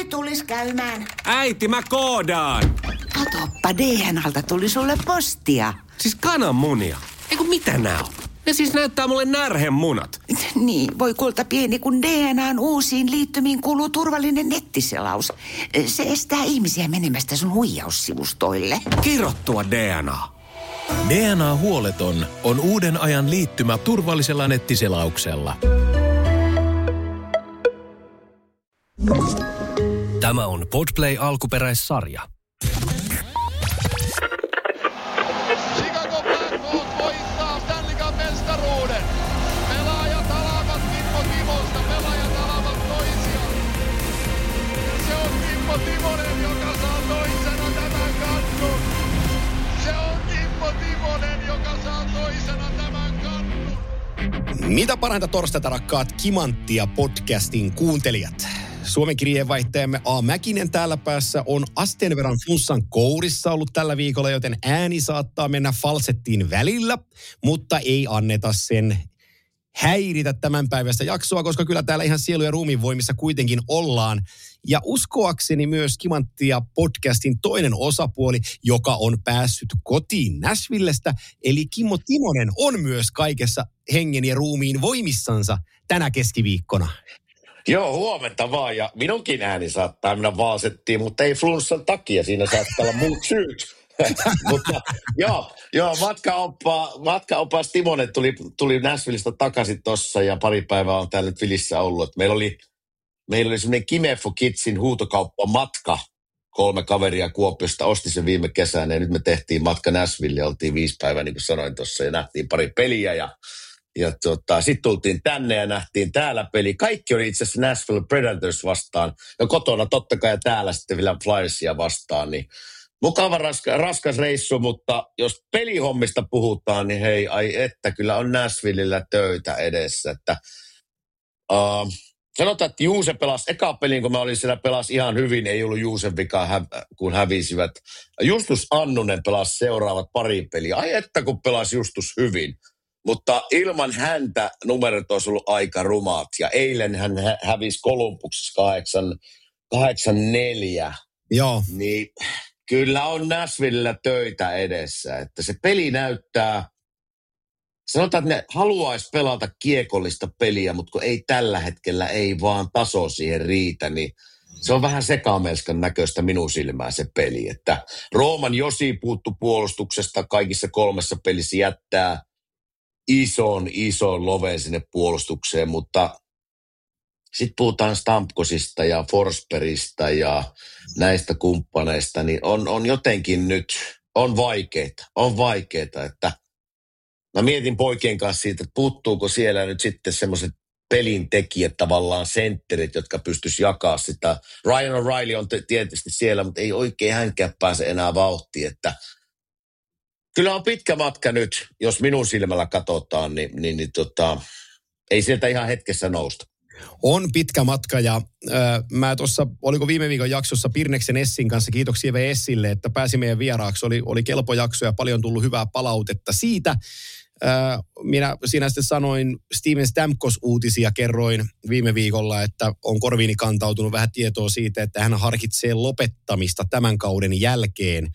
tulis käymään. Äiti, mä koodaan. Katoppa, DNAlta tuli sulle postia. Siis kananmunia. Eiku mitä nää on? Ne siis näyttää mulle närhemunat. Niin, voi kulta pieni, kun DNAn uusiin liittymiin kuuluu turvallinen nettiselaus. Se estää ihmisiä menemästä sun huijaussivustoille. Kirottua DNA. DNA-huoleton on uuden ajan liittymä turvallisella nettiselauksella. Tämä on Podplay alkuperäissarja. Chicago Blackhawks voittaa Stanley Cup -mestaruuden. Pelaajat alavat Kimmo Timosta, pelaajat alavat toisiaan. Se on Kimmo Timonen, joka saa toisena tämän kannun. Se on Kimmo Timonen, joka saa toisena tämän kannun. Mitä parhainta torstaita, rakkaat Kimanttia podcastin kuuntelijat. Suomen kirjeenvaihtajamme A. Mäkinen täällä päässä on asteen verran flunssan kourissa ollut tällä viikolla, joten ääni saattaa mennä falsettiin välillä, mutta ei anneta sen häiritä tämän päivästä jaksoa, koska kyllä täällä ihan sielu- ja ruumiin voimissa kuitenkin ollaan. Ja uskoakseni myös Kimanttia podcastin toinen osapuoli, joka on päässyt kotiin Nashvillestä, eli Kimmo Timonen on myös kaikessa hengen ja ruumiin voimissansa tänä keskiviikkona. Joo, huomenta vaan. Ja minunkin ääni saattaa mennä falsettiin, mutta ei flunssan takia. Siinä saattaa olla muut syyt. Mutta joo, matkaopas Timonen tuli Nashvillestä takaisin tossa ja pari päivää on täällä nyt Vilissä ollut. Meillä oli semmoinen Kime for Kidsin huutokauppa-matka. 3 kaveria Kuopiosta osti sen viime kesänä ja nyt me tehtiin matka Nashville ja oltiin 5 päivää, niin kuin sanoin tuossa, ja nähtiin pari peliä ja sitten tultiin tänne ja nähtiin täällä peli. Kaikki oli itse asiassa Nashville Predators vastaan. Ja kotona totta kai ja täällä sitten vielä Flyersia vastaan. Niin mukava raskas reissu, mutta jos pelihommista puhutaan, niin hei, ai että kyllä on Nashvillellä töitä edessä. Että, sanotaan, että Juuse pelasi eka pelin, kun mä olin siellä, pelasi ihan hyvin. Ei ollut Juusen vika, kun hävisivät. Justus Annunen pelasi seuraavat pari peliä. Ai että kun pelasi Justus hyvin. Mutta ilman häntä numerot olisi ollut aika rumaat. Ja eilen hän hävisi Columbuksessa 8-4. Joo. Niin kyllä on Nashvillellä töitä edessä. Että se peli näyttää, sanotaan, että ne haluaisi pelata kiekollista peliä, mutta kun ei tällä hetkellä ei vaan taso siihen riitä, niin se on vähän sekamelskan näköistä minun silmään se peli. Että Rooman Josi puuttu puolustuksesta kaikissa 3 pelissä, jättää ison loven sinne puolustukseen, mutta sitten puhutaan Stamkosista ja Forsbergista ja näistä kumppaneista, niin on jotenkin nyt, on vaikeita, että mä mietin poikien kanssa siitä, että puuttuuko siellä nyt sitten semmoiset pelintekijät tavallaan sentterit, jotka pystyisi jakaa sitä. Ryan O'Reilly on tietysti siellä, mutta ei oikein hänkään pääse enää vauhtiin, että kyllä on pitkä matka nyt, jos minun silmällä katsotaan, niin ei sieltä ihan hetkessä nousta. On pitkä matka ja mä tuossa, oliko viime viikon jaksossa Pirneksen Essin kanssa, kiitoksia Essille, että pääsi meidän vieraaksi. Oli kelpo jakso ja paljon tullut hyvää palautetta siitä. Minä siinä sitten sanoin Steven Stamkos-uutisia, kerroin viime viikolla, että on korviini kantautunut vähän tietoa siitä, että hän harkitsee lopettamista tämän kauden jälkeen.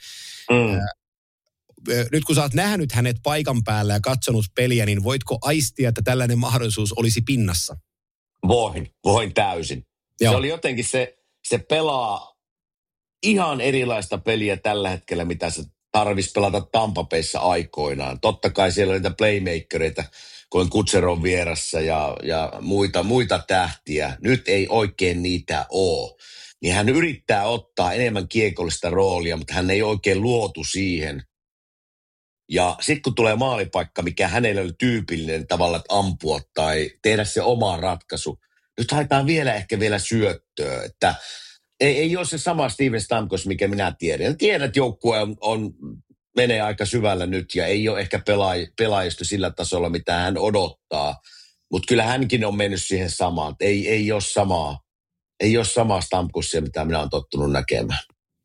Nyt kun sä oot nähnyt hänet paikan päällä ja katsonut peliä, niin voitko aistia, että tällainen mahdollisuus olisi pinnassa? Voin täysin. Joo. Se oli jotenkin se pelaa ihan erilaista peliä tällä hetkellä, mitä se tarvitsisi pelata Tampa Bayssa aikoinaan. Totta kai siellä on niitä playmakereita, kun on Kutserov vieressä ja muita tähtiä. Nyt ei oikein niitä ole. Niin hän yrittää ottaa enemmän kiekollista roolia, mutta hän ei oikein luotu siihen. Ja sitten kun tulee maalipaikka, mikä hänellä oli tyypillinen tavalla, että ampua tai tehdä se oma ratkaisu. Nyt haetaan vielä syöttöä, että ei ole se sama Steven Stamkos, mikä minä tiedän. Tiedän, että joukkue menee aika syvällä nyt ja ei ole ehkä pelaajista sillä tasolla, mitä hän odottaa. Mutta kyllä hänkin on mennyt siihen samaan. Ei ole samaa Stamkosia, mitä minä olen tottunut näkemään.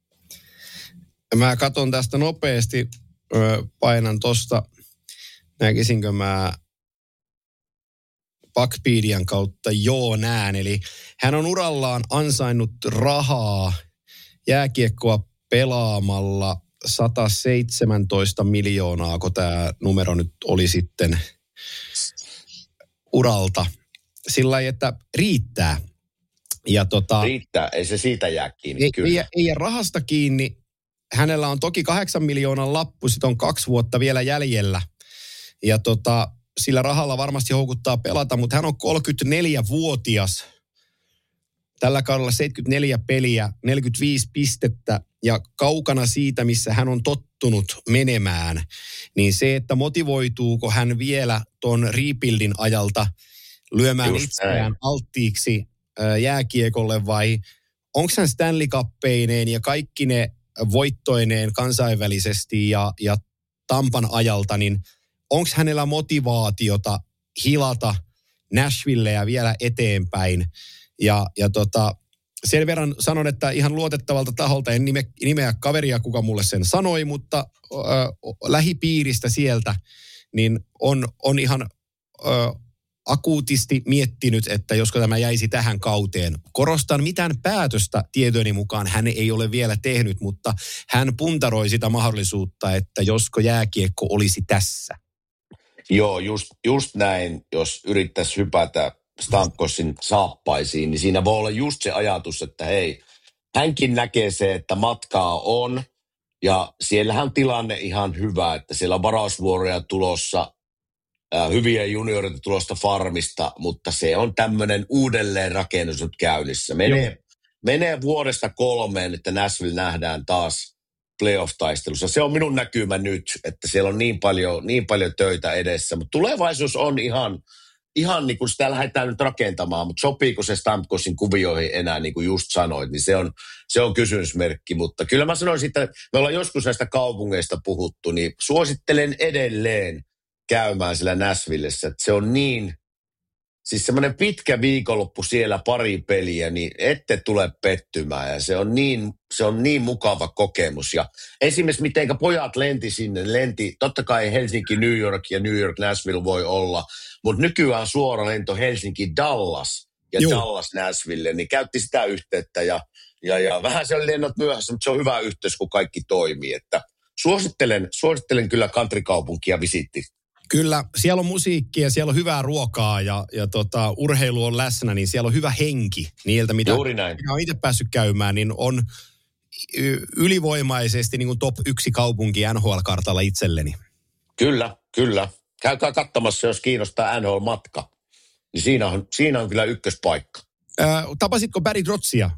Mä katson tästä nopeasti. Painan tosta, näkisinkö mä Puckpedian kautta näen. Eli hän on urallaan ansainnut rahaa jääkiekkoa pelaamalla 117 miljoonaa, kun tämä numero nyt oli sitten uralta. Sillä lailla, että riittää. Ja riittää, ei se siitä jää kiinni, ei jää rahasta kiinni. Hänellä on toki 8 miljoonan lappu, sit on 2 vuotta vielä jäljellä. Ja sillä rahalla varmasti houkuttaa pelata, mutta hän on 34-vuotias. Tällä kaudella 74 peliä, 45 pistettä ja kaukana siitä, missä hän on tottunut menemään. Niin se, että motivoituuko hän vielä ton rebuildin ajalta lyömään itseään alttiiksi jääkiekolle vai onko hän Stanley Cuppeineen ja kaikki ne voittoineen kansainvälisesti ja Tampan ajalta, niin onko hänellä motivaatiota hilata Nashvilleä vielä eteenpäin? Ja sen verran sanon, että ihan luotettavalta taholta, en nimeä kaveria, kuka mulle sen sanoi, mutta lähipiiristä sieltä, niin on ihan akuutisti miettinyt, että josko tämä jäisi tähän kauteen. Korostan, mitään päätöstä tietojeni mukaan hän ei ole vielä tehnyt, mutta hän puntaroi sitä mahdollisuutta, että josko jääkiekko olisi tässä. Joo, just näin, jos yrittäisi hypätä Stamkosin saappaisiin, niin siinä voi olla just se ajatus, että hei, hänkin näkee se, että matkaa on, ja siellähän tilanne ihan hyvä, että siellä on varausvuoroja tulossa, hyviä junioreita tulosta farmista, mutta se on tämmöinen uudelleenrakennus nyt käynnissä. Menee vuodesta 3, että Nashville nähdään taas playoff-taistelussa. Se on minun näkymä nyt, että siellä on niin paljon töitä edessä, mutta tulevaisuus on ihan niin kuin sitä lähdetään nyt rakentamaan, mutta sopiiko se Stamkosin kuvioihin enää, niin kuin just sanoit, niin se on kysymysmerkki, mutta kyllä mä sanoisin, että me ollaan joskus näistä kaupungeista puhuttu, niin suosittelen edelleen käymään siellä Nashvillessä, että se on niin, siis semmoinen pitkä viikonloppu siellä, pari peliä, niin ette tule pettymään ja se on niin mukava kokemus. Ja esimerkiksi mitenkä pojat lenti, totta kai Helsinki, New York ja New York, Nashville voi olla, mutta nykyään suora lento Helsinki, Dallas ja Dallas, Nashville, niin käytti sitä yhteyttä ja vähän se on lennot myöhässä, mutta se on hyvä yhteys, kun kaikki toimii, että suosittelen kyllä countrykaupunkia visitti. Kyllä, siellä on musiikkia, siellä on hyvää ruokaa ja urheilu on läsnä, niin siellä on hyvä henki niiltä, mitä on itse päässyt käymään, niin on ylivoimaisesti niin kuin top 1 kaupunki NHL-kartalla itselleni. Kyllä. Käykää katsomassa, jos kiinnostaa NHL-matka. Niin siinä on kyllä ykköspaikka. Tapasitko Barry Trotzia?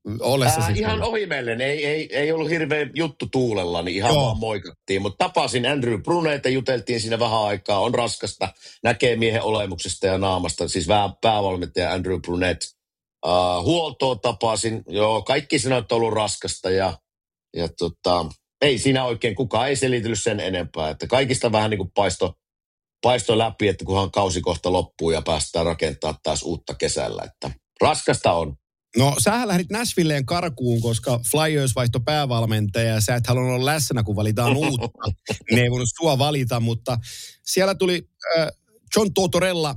Ihan ohimellen. Ei ollut hirveä juttu tuulella, niin ihan vaan moikattiin. Mutta tapasin Andrew Brunetta, juteltiin siinä vähän aikaa. On raskasta, näkee miehen olemuksesta ja naamasta. Siis päävalmentaja Andrew Brunett. Huoltoa tapasin. Joo, kaikki sanoi, että on ollut raskasta. Ja ei siinä oikein kukaan ei selitellyt sen enempää. Että kaikista vähän niin kuin paisto läpi, että kunhan kausi kohta loppuu ja päästään rakentamaan taas uutta kesällä. Että raskasta on. No, sähän lähdit Nashvilleen karkuun, koska Flyers vaihtoi päävalmentaja ja sä et halunnut olla läsnä, kun valitaan uutta. Ne ei voinut sua valita, mutta siellä tuli John Tortorella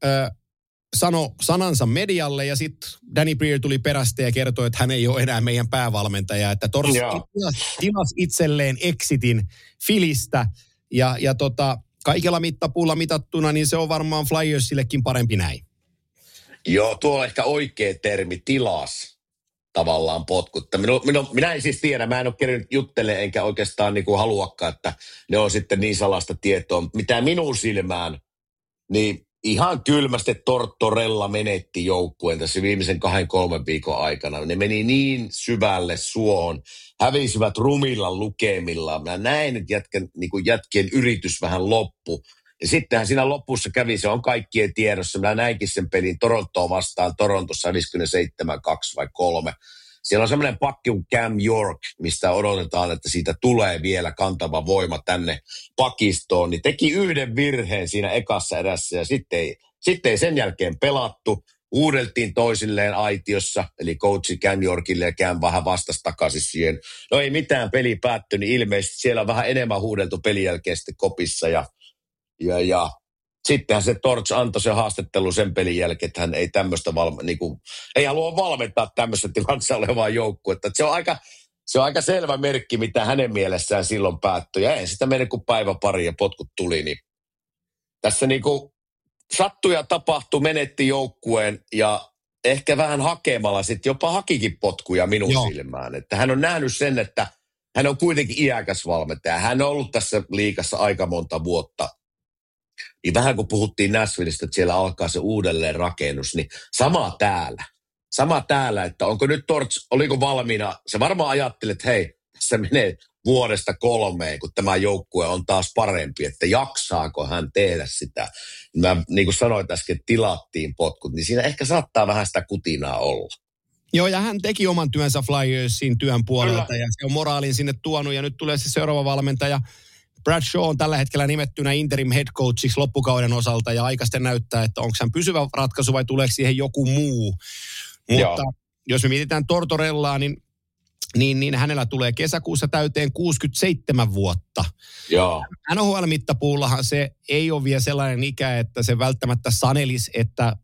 sano sanansa medialle ja sitten Danny Briere tuli perästä ja kertoi, että hän ei ole enää meidän päävalmentaja, että tilasi itselleen exitin Philistä ja kaikella mittapuulla mitattuna, niin se on varmaan Flyersillekin parempi näin. Joo, tuo on ehkä oikea termi, tilas tavallaan potkutta. Minä en siis tiedä, mä en ole kerännyt juttelemaan enkä oikeastaan niin kuin haluakaan, että ne on sitten niin salasta tietoa. Mitä minun silmään, niin ihan kylmästi Tortorella menetti joukkueen tässä viimeisen 2-3 viikon aikana. Ne meni niin syvälle suohon, hävisivät rumilla lukemilla. Mä näin, että jätkien yritys vähän loppu. Ja sittenhän siinä lopussa kävi, se on kaikkien tiedossa. Mä näinkin sen pelin Torontoa vastaan, Torontossa 57-2 vai 3. Siellä on semmoinen pakki kuin Cam York, mistä odotetaan, että siitä tulee vielä kantava voima tänne pakistoon. Niin teki yhden virheen siinä ekassa erässä ja sitten ei sen jälkeen pelattu. Uudeltiin toisilleen aitiossa, eli coachi Cam Yorkille ja Cam vähän vastasi takaisin siihen. No ei mitään, peli päättyi, niin ilmeisesti siellä on vähän enemmän huudeltu pelin jälkeen sitten kopissa ja Sittenhän se Torts antoi se haastattelu sen pelin jälkeen, että hän ei tämmöistä ei halua valmentaa tämmöistä tilanteessa olevaa joukkuetta. Se on aika selvä merkki, mitä hänen mielessään silloin päättyi. Ja ei sitä mene kuin päivä pari ja potkut tuli. Niin tässä sattui ja tapahtui, menetti joukkueen ja ehkä vähän hakemalla sitten jopa hakikin potkuja minun silmään. Että hän on nähnyt sen, että hän on kuitenkin iäkäs valmentaja. Hän on ollut tässä liigassa aika monta vuotta. Niin vähän kun puhuttiin Nashvillestä, että siellä alkaa se uudelleen rakennus, niin sama täällä, että onko nyt Torts, oliko valmiina, se varmaan ajatteli, että hei, se menee vuodesta 3, kun tämä joukkue on taas parempi, että jaksaako hän tehdä sitä. Mä niin kuin sanoin äsken, tilattiin potkut, niin siinä ehkä saattaa vähän sitä kutinaa olla. Joo, ja hän teki oman työnsä Flyersin työn puolelta, kyllä. Ja se on moraalin sinne tuonut, ja nyt tulee se seuraava valmentaja. Brad Shaw on tällä hetkellä nimettynä interim head coachiksi loppukauden osalta, ja aika sitten näyttää, että onko hän pysyvä ratkaisu vai tuleeko siihen joku muu. Mutta jos me mietitään Tortorellaa, niin hänellä tulee kesäkuussa täyteen 67 vuotta. Joo. NHL-mittapuullahan se ei ole vielä sellainen ikä, että se välttämättä sanelisi, että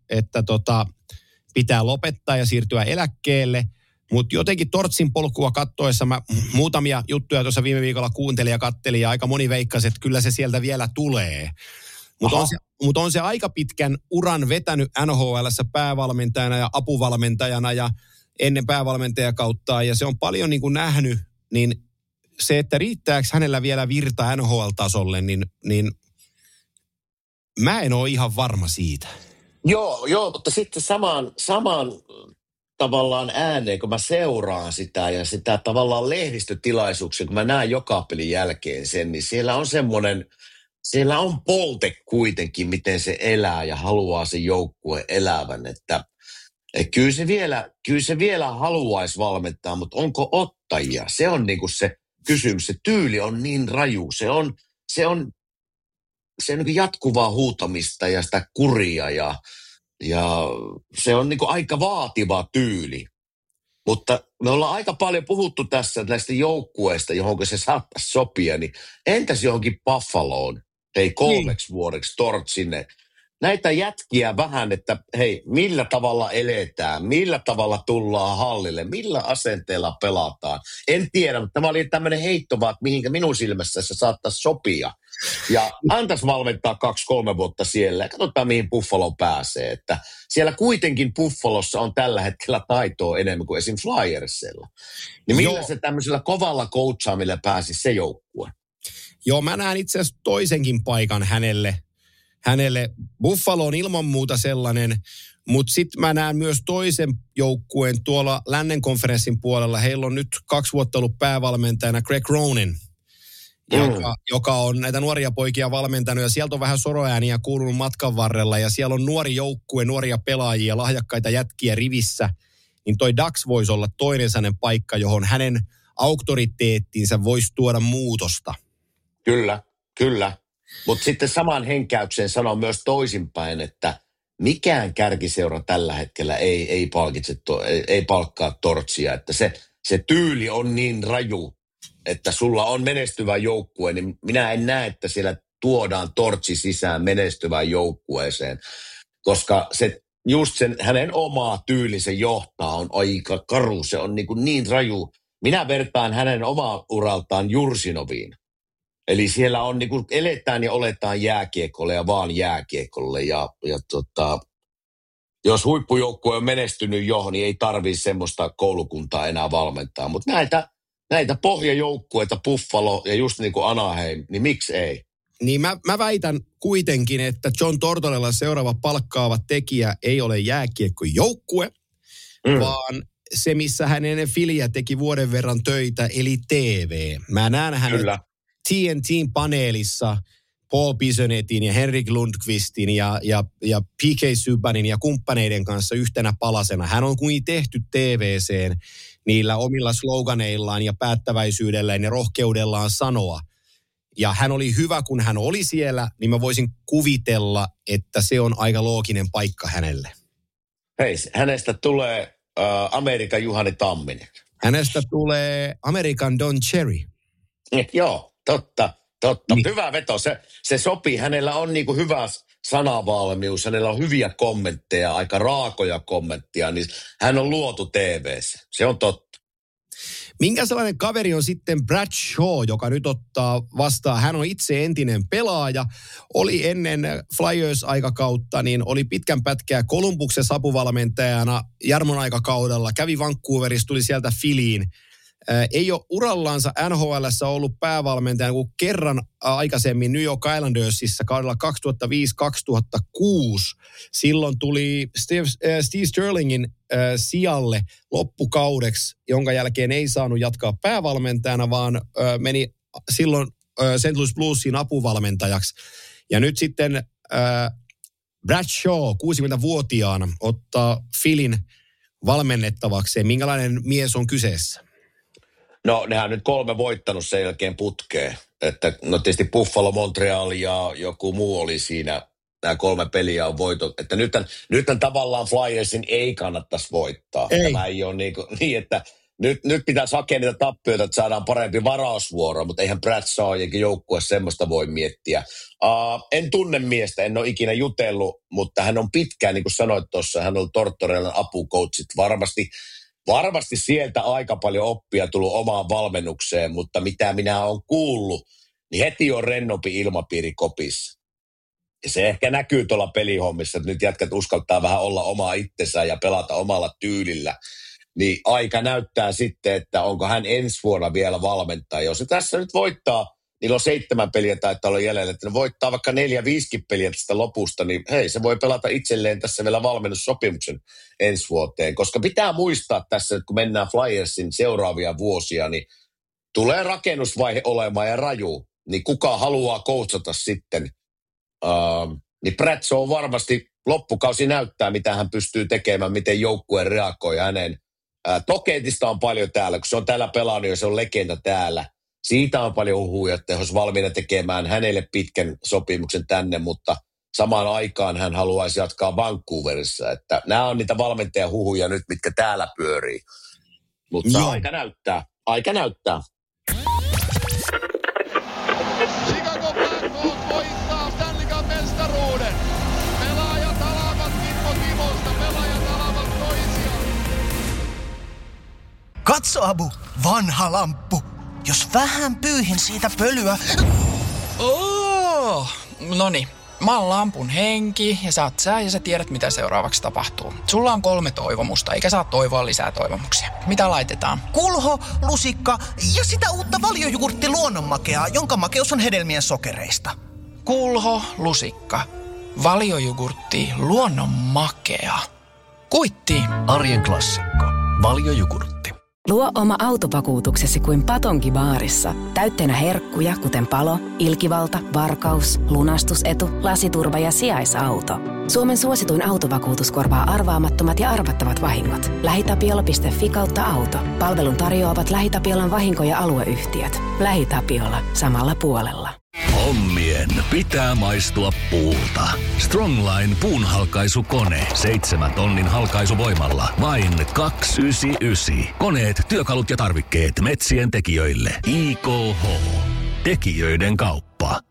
pitää lopettaa ja siirtyä eläkkeelle. Mutta jotenkin Tortsin polkua kattoessa mä muutamia juttuja tuossa viime viikolla kuuntelin ja kattelin ja aika moni veikkasi, että kyllä se sieltä vielä tulee. Mutta on se aika pitkän uran vetänyt NHL:ssä päävalmentajana ja apuvalmentajana ja ennen päävalmentajakauttaan ja se on paljon niin kuin nähnyt, niin se, että riittääkö hänellä vielä virta NHL-tasolle, niin mä en ole ihan varma siitä. Joo, mutta sitten samaan tavallaan ääneen, kun mä seuraan sitä ja sitä tavallaan lehdistötilaisuuksia, kun mä näen joka pelin jälkeen sen, niin siellä on polte kuitenkin, miten se elää ja haluaa se joukkue elävän, että kyllä se vielä haluaisi valmentaa, mutta onko ottajia? Se on niinku se kysymys, se tyyli on niin raju, se on niin jatkuvaa huutamista ja sitä kuria ja se on niin kuin aika vaativa tyyli. Mutta me ollaan aika paljon puhuttu tässä näistä joukkueista, johon se saattaisi sopia, niin entäs johonkin Buffaloon, hei 3 vuodeksi Torts sinne. Näitä jätkiä vähän, että hei, millä tavalla eletään, millä tavalla tullaan hallille, millä asenteella pelataan. En tiedä, mutta tämä oli tämmöinen heitto vaan, mihinkä minun silmässä se saattaisi sopia. Ja antaisi valmentaa 2-3 vuotta siellä ja katsotaan, mihin Buffalo pääsee. Että siellä kuitenkin Buffalossa on tällä hetkellä taitoa enemmän kuin esim. Flyersilla. Niin millä se tämmöisellä kovalla coachaamilla pääsisi se joukkue? Joo, mä näen itse asiassa toisenkin paikan hänelle. Buffalo on ilman muuta sellainen, mutta sitten mä näen myös toisen joukkueen tuolla lännen konferenssin puolella. Heillä on nyt 2 vuotta ollut päävalmentajana Greg Ronen, joka on näitä nuoria poikia valmentanut. Ja sieltä on vähän soroääniä kuulunut matkan varrella. Ja siellä on nuori joukkue, nuoria pelaajia, lahjakkaita jätkiä rivissä. Niin toi Ducks voisi olla toinen sellainen paikka, johon hänen auktoriteettiinsa voisi tuoda muutosta. Kyllä. Mutta sitten saman henkäykseen sanon myös toisinpäin, että mikään kärkiseura tällä hetkellä ei palkkaa Tortsia. Että se tyyli on niin raju, että sulla on menestyvä joukkue, niin minä en näe, että siellä tuodaan Tortsi sisään menestyvään joukkueeseen. Koska hänen omaa tyylinsä johtaa on aika karu, se on niin raju. Minä vertaan hänen omaa uraltaan Jursinoviin. Eli siellä on eletään ja oletaan jääkiekolle ja vaan jääkiekolle. Ja jos huippujoukkue on menestynyt jo, niin ei tarvitse semmoista koulukuntaa enää valmentaa. Mutta näitä pohjajoukkueita, Buffalo ja just niin kuin Anaheim, niin miksi ei? Niin mä väitän kuitenkin, että John Tortorella seuraava palkkaava tekijä ei ole jääkiekkojoukkue, vaan se, missä hän ennen Filiä teki vuoden verran töitä, eli TV. Mä näen hänet TNT:n paneelissa Paul Bisonetin ja Henrik Lundqvistin ja PK Subbanin ja kumppaneiden kanssa yhtenä palasena. Hän on kuin tehty TVCen niillä omilla sloganeillaan ja päättäväisyydelleen ja rohkeudellaan sanoa. Ja hän oli hyvä, kun hän oli siellä, niin mä voisin kuvitella, että se on aika looginen paikka hänelle. Hei, hänestä tulee Amerikan Juhani Tamminen. Hänestä tulee Amerikan Don Cherry. Joo, totta. Niin. Hyvä veto. Se sopii. Hänellä on hyvä sanavalmius, hänellä on hyviä kommentteja, aika raakoja kommentteja, niin hän on luotu TV:ssä. Se on totta. Minkä sellainen kaveri on sitten Brad Shaw, joka nyt ottaa vastaan? Hän on itse entinen pelaaja, oli ennen Flyers-aikakautta, niin oli pitkän pätkää Columbuksen apuvalmentajana Jarmon aikakaudella, kävi Vancouverissa, tuli sieltä Phillyyn. Ei ole urallansa NHL:ssä ollut päävalmentajana kuin kerran aikaisemmin New York Islandersissa kaudella 2005-2006. Silloin tuli Steve Sterlingin sijalle loppukaudeksi, jonka jälkeen ei saanut jatkaa päävalmentajana, vaan meni silloin St. Louis Bluesin apuvalmentajaksi. Ja nyt sitten Brad Shaw 60-vuotiaana ottaa Philin valmennettavakseen. Minkälainen mies on kyseessä? No, nehän on nyt 3 voittanut sen jälkeen putkeen. Että, no tietysti Buffalo, Montreal ja joku muu oli siinä. Nämä 3 peliä on voitot. Että nythän tavallaan Flyersin ei kannattaisi voittaa. Ei. Tämä ei ole niin, että nyt pitäisi hakea niitä tappioita, että saadaan parempi varausvuoro, mutta eihän Brad Shaw joukkue semmoista voi miettiä. En tunne miestä, en ole ikinä jutellut, mutta hän on pitkään, niin kuin sanoit tuossa, hän on ollut Tortorellan apukoutsit. Varmasti sieltä aika paljon oppia tullut omaan valmennukseen, mutta mitä minä olen kuullut, niin heti on rennompi ilmapiiri kopissa. Ja se ehkä näkyy tuolla pelihommissa, että nyt jätkät uskaltaa vähän olla omaa itsensä ja pelata omalla tyylillä. Niin aika näyttää sitten, että onko hän ensi vuonna vielä valmentaja. Jos se tässä nyt voittaa, niillä on 7 peliä taitaa olla jäljellä, että ne voittaa vaikka 4-5 peliä tästä lopusta, niin hei, se voi pelata itselleen tässä vielä valmennussopimuksen ensi vuoteen. Koska pitää muistaa tässä, että kun mennään Flyersin seuraavia vuosia, niin tulee rakennusvaihe olemaan ja raju. Niin kuka haluaa coachata sitten? Niin Brad Shaw varmasti loppukausi näyttää, mitä hän pystyy tekemään, miten joukkue reagoi hänen. Toketista on paljon täällä, kun se on täällä pelannut ja se on legenda täällä. Siitä on paljon huhuja, että olisi valmiina tekemään hänelle pitkän sopimuksen tänne, mutta samaan aikaan hän haluaisi jatkaa Vancouverissa. Että nämä on niitä valmentajahuhuja nyt, mitkä täällä pyörii. Mutta aika näyttää. Chicago Blackhawks voittaa Stanley Cup -mestaruuden. Pelaajat alavat Kimmo Timosta, pelaajat alavat toisiaan. Katso, Abu, vanha lamppu. Jos vähän pyyhin siitä pölyä... Noniin, mä oon lampun henki ja sä oot sä ja sä tiedät mitä seuraavaksi tapahtuu. Sulla on 3 toivomusta, eikä saa toivoa lisää toivomuksia. Mitä laitetaan? Kulho, lusikka ja sitä uutta Valiojogurtti luonnonmakeaa, jonka makeus on hedelmien sokereista. Kulho, lusikka, Valiojogurtti, luonnonmakea. Kuitti. Arjen klassikko. Valiojogurtti. Luo oma autovakuutuksesi kuin Patonki baarissa. Täytteenä herkkuja, kuten palo, ilkivalta, varkaus, lunastusetu, lasiturva ja sijaisauto. Suomen suosituin autovakuutus korvaa arvaamattomat ja arvattavat vahingot. LähiTapiola.fi/auto. Palvelun tarjoavat LähiTapiolan vahinko- ja alueyhtiöt. LähiTapiola. Samalla puolella. Hommien pitää maistua puulta. Strongline puunhalkaisukone. 7 tonnin halkaisuvoimalla. Vain 299. Koneet, työkalut ja tarvikkeet metsien tekijöille. IKH. Tekijöiden kauppa.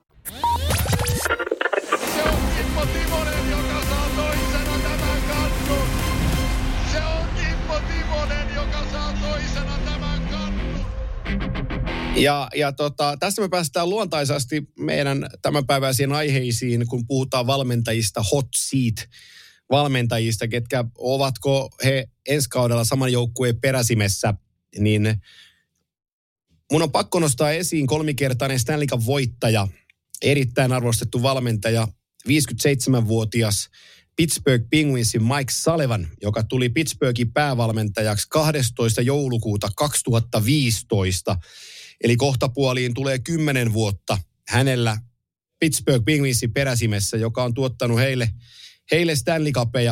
Se on Kimmo Timonen, joka saa toisena tämän kannun. Se on Kimmo Timonen, joka saa toisena tämän kannun. Ja tässä me päästään luontaisesti meidän tämänpäiväisiin aiheisiin, kun puhutaan valmentajista, hot seat valmentajista, ketkä ovatko he ensi kaudella saman joukkueen peräsimessä, niin mun on pakko nostaa esiin 3-kertainen Stanley Cup -voittaja, erittäin arvostettu valmentaja, 57-vuotias Pittsburgh Penguinsin Mike Sullivan, joka tuli Pittsburghin päävalmentajaksi 12. joulukuuta 2015. Eli kohtapuoliin tulee 10 vuotta hänellä Pittsburgh Penguinsin peräsimessä, joka on tuottanut heille Stanley Cupeja.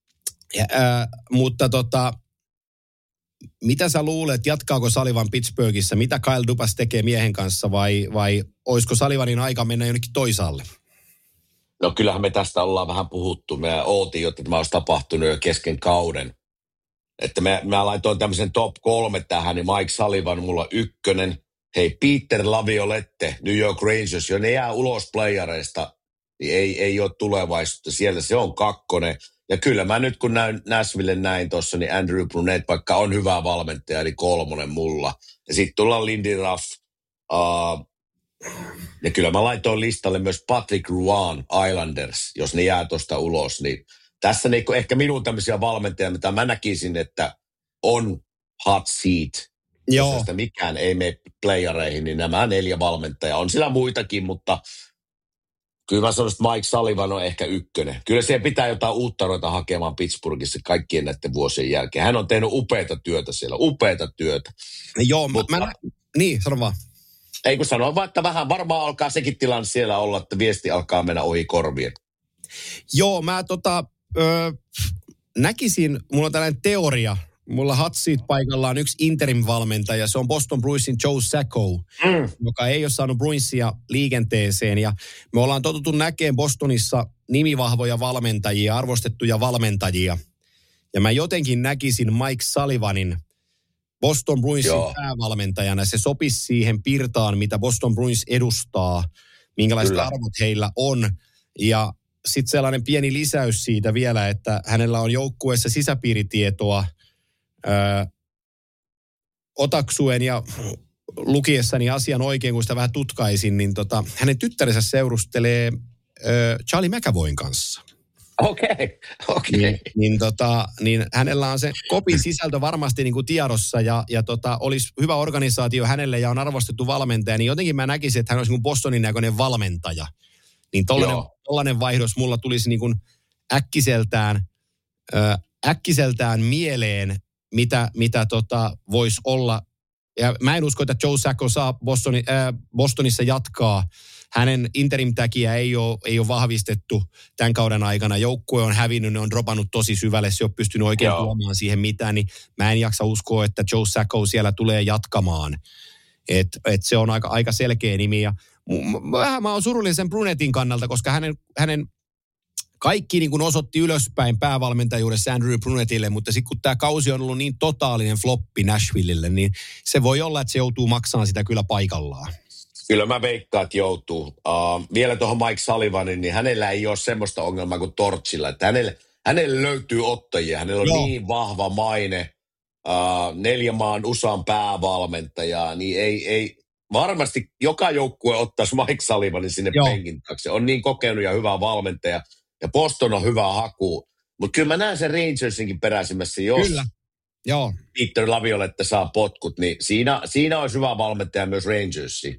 Mutta mitä sä luulet, jatkaako Sullivan Pittsburghissa? Mitä Kyle Dubas tekee miehen kanssa vai olisiko Sullivanin aika mennä jonnekin toisaalle? No kyllähän me tästä ollaan vähän puhuttu. Me ootiin, että tämä olisi tapahtunut jo kesken kauden. Että mä laitoin tämmöisen top 3 tähän, niin Mike Sullivan mulla 1. Hei, Peter Laviolette, New York Rangers, jo ne jää ulos playareista. niin ei ole tulevaisuutta. Siellä se on 2. Ja kyllä mä nyt kun Nashville näin tuossa, niin Andrew Brunette, vaikka on hyvä valmentaja, eli 3 mulla. Ja sitten tullaan Lindy Ruff. Ja kyllä mä laitoin listalle myös Patrick Roy Islanders, jos ne jää tuosta ulos. Niin tässä niin ehkä minun tämmöisiä valmentajia, mitä mä näkisin, että on hot seat. Joo. Jos mikään ei mene playereihin, niin nämä 4 valmentajaa. On sillä muitakin, mutta kyllä mä sanoisin, että Mike Sullivan on ehkä 1. Kyllä siellä pitää jotain uutta ruveta hakemaan Pittsburghissa kaikkien näiden vuosien jälkeen. Hän on tehnyt upeata työtä siellä, upeata työtä. Joo, niin, sano vaan. Ei kun sanoa vaan, että vähän varmaan alkaa sekin tilanne siellä olla, että viesti alkaa mennä ohi korvien. Joo, mä näkisin, mulla on tällainen teoria. Mulla hot seat paikalla on yksi interim-valmentaja, se on Boston Bruinsin Joe Sacco, joka ei ole saanut Bruinsia liikenteeseen. Ja me ollaan totuttu näkemään Bostonissa nimivahvoja valmentajia, arvostettuja valmentajia. Ja mä jotenkin näkisin Mike Sullivanin Boston Bruinsin päävalmentajana. Se sopisi siihen pirtaan, mitä Boston Bruins edustaa, minkälaiset arvot heillä on. Ja sitten sellainen pieni lisäys siitä vielä, että hänellä on joukkueessa sisäpiiritietoa, otaksuen ja lukiessani asian oikein, kun sitä vähän tutkaisin, niin hänen tyttärensä seurustelee Charlie McAvoyn kanssa. Okei. Niin hänellä on se kopin sisältö varmasti niin kuin tiedossa ja olisi hyvä organisaatio hänelle ja on arvostettu valmentaja, niin jotenkin mä näkisin, että hän olisi niin kuin Bostonin näköinen valmentaja. Niin tollainen vaihdos mulla tulisi niin kuin äkkiseltään mieleen, mitä voisi olla. Ja mä en usko, että Joe Sacco saa Bostonissa jatkaa. Hänen interim-täkiä ei ole vahvistettu tämän kauden aikana. Joukkue on hävinnyt, ne on dropannut tosi syvälle. Se ei ole pystynyt oikein tuomaan siihen mitään. Niin mä en jaksa uskoa, että Joe Sacco siellä tulee jatkamaan. Et se on aika selkeä nimi. Ja mä oon surullinen sen Brunettin kannalta, koska hänen kaikki niin kuin osoitti ylöspäin päävalmentajuudessa Andrew Brunettille, mutta sitten kun tämä kausi on ollut niin totaalinen floppi Nashvillelle, niin se voi olla, että se joutuu maksamaan sitä kyllä paikallaan. Kyllä mä veikkaan, että joutuu. Vielä tuohon Mike Sullivanin, niin hänellä ei ole semmoista ongelmaa kuin Torchilla, että hänelle löytyy ottajia. Hänellä on niin vahva maine, 4 maan USAn päävalmentajaa, niin ei varmasti joka joukkue ottaisi Mike Sullivanin sinne penkin taakse. On niin kokenut ja hyvä valmentaja. Ja Boston on hyvä haku. Mutta kyllä mä näen sen Rangersinkin peräisimmässä, jos Peter Laviolette saa potkut, niin siinä olisi hyvä valmentaja myös Rangersiin.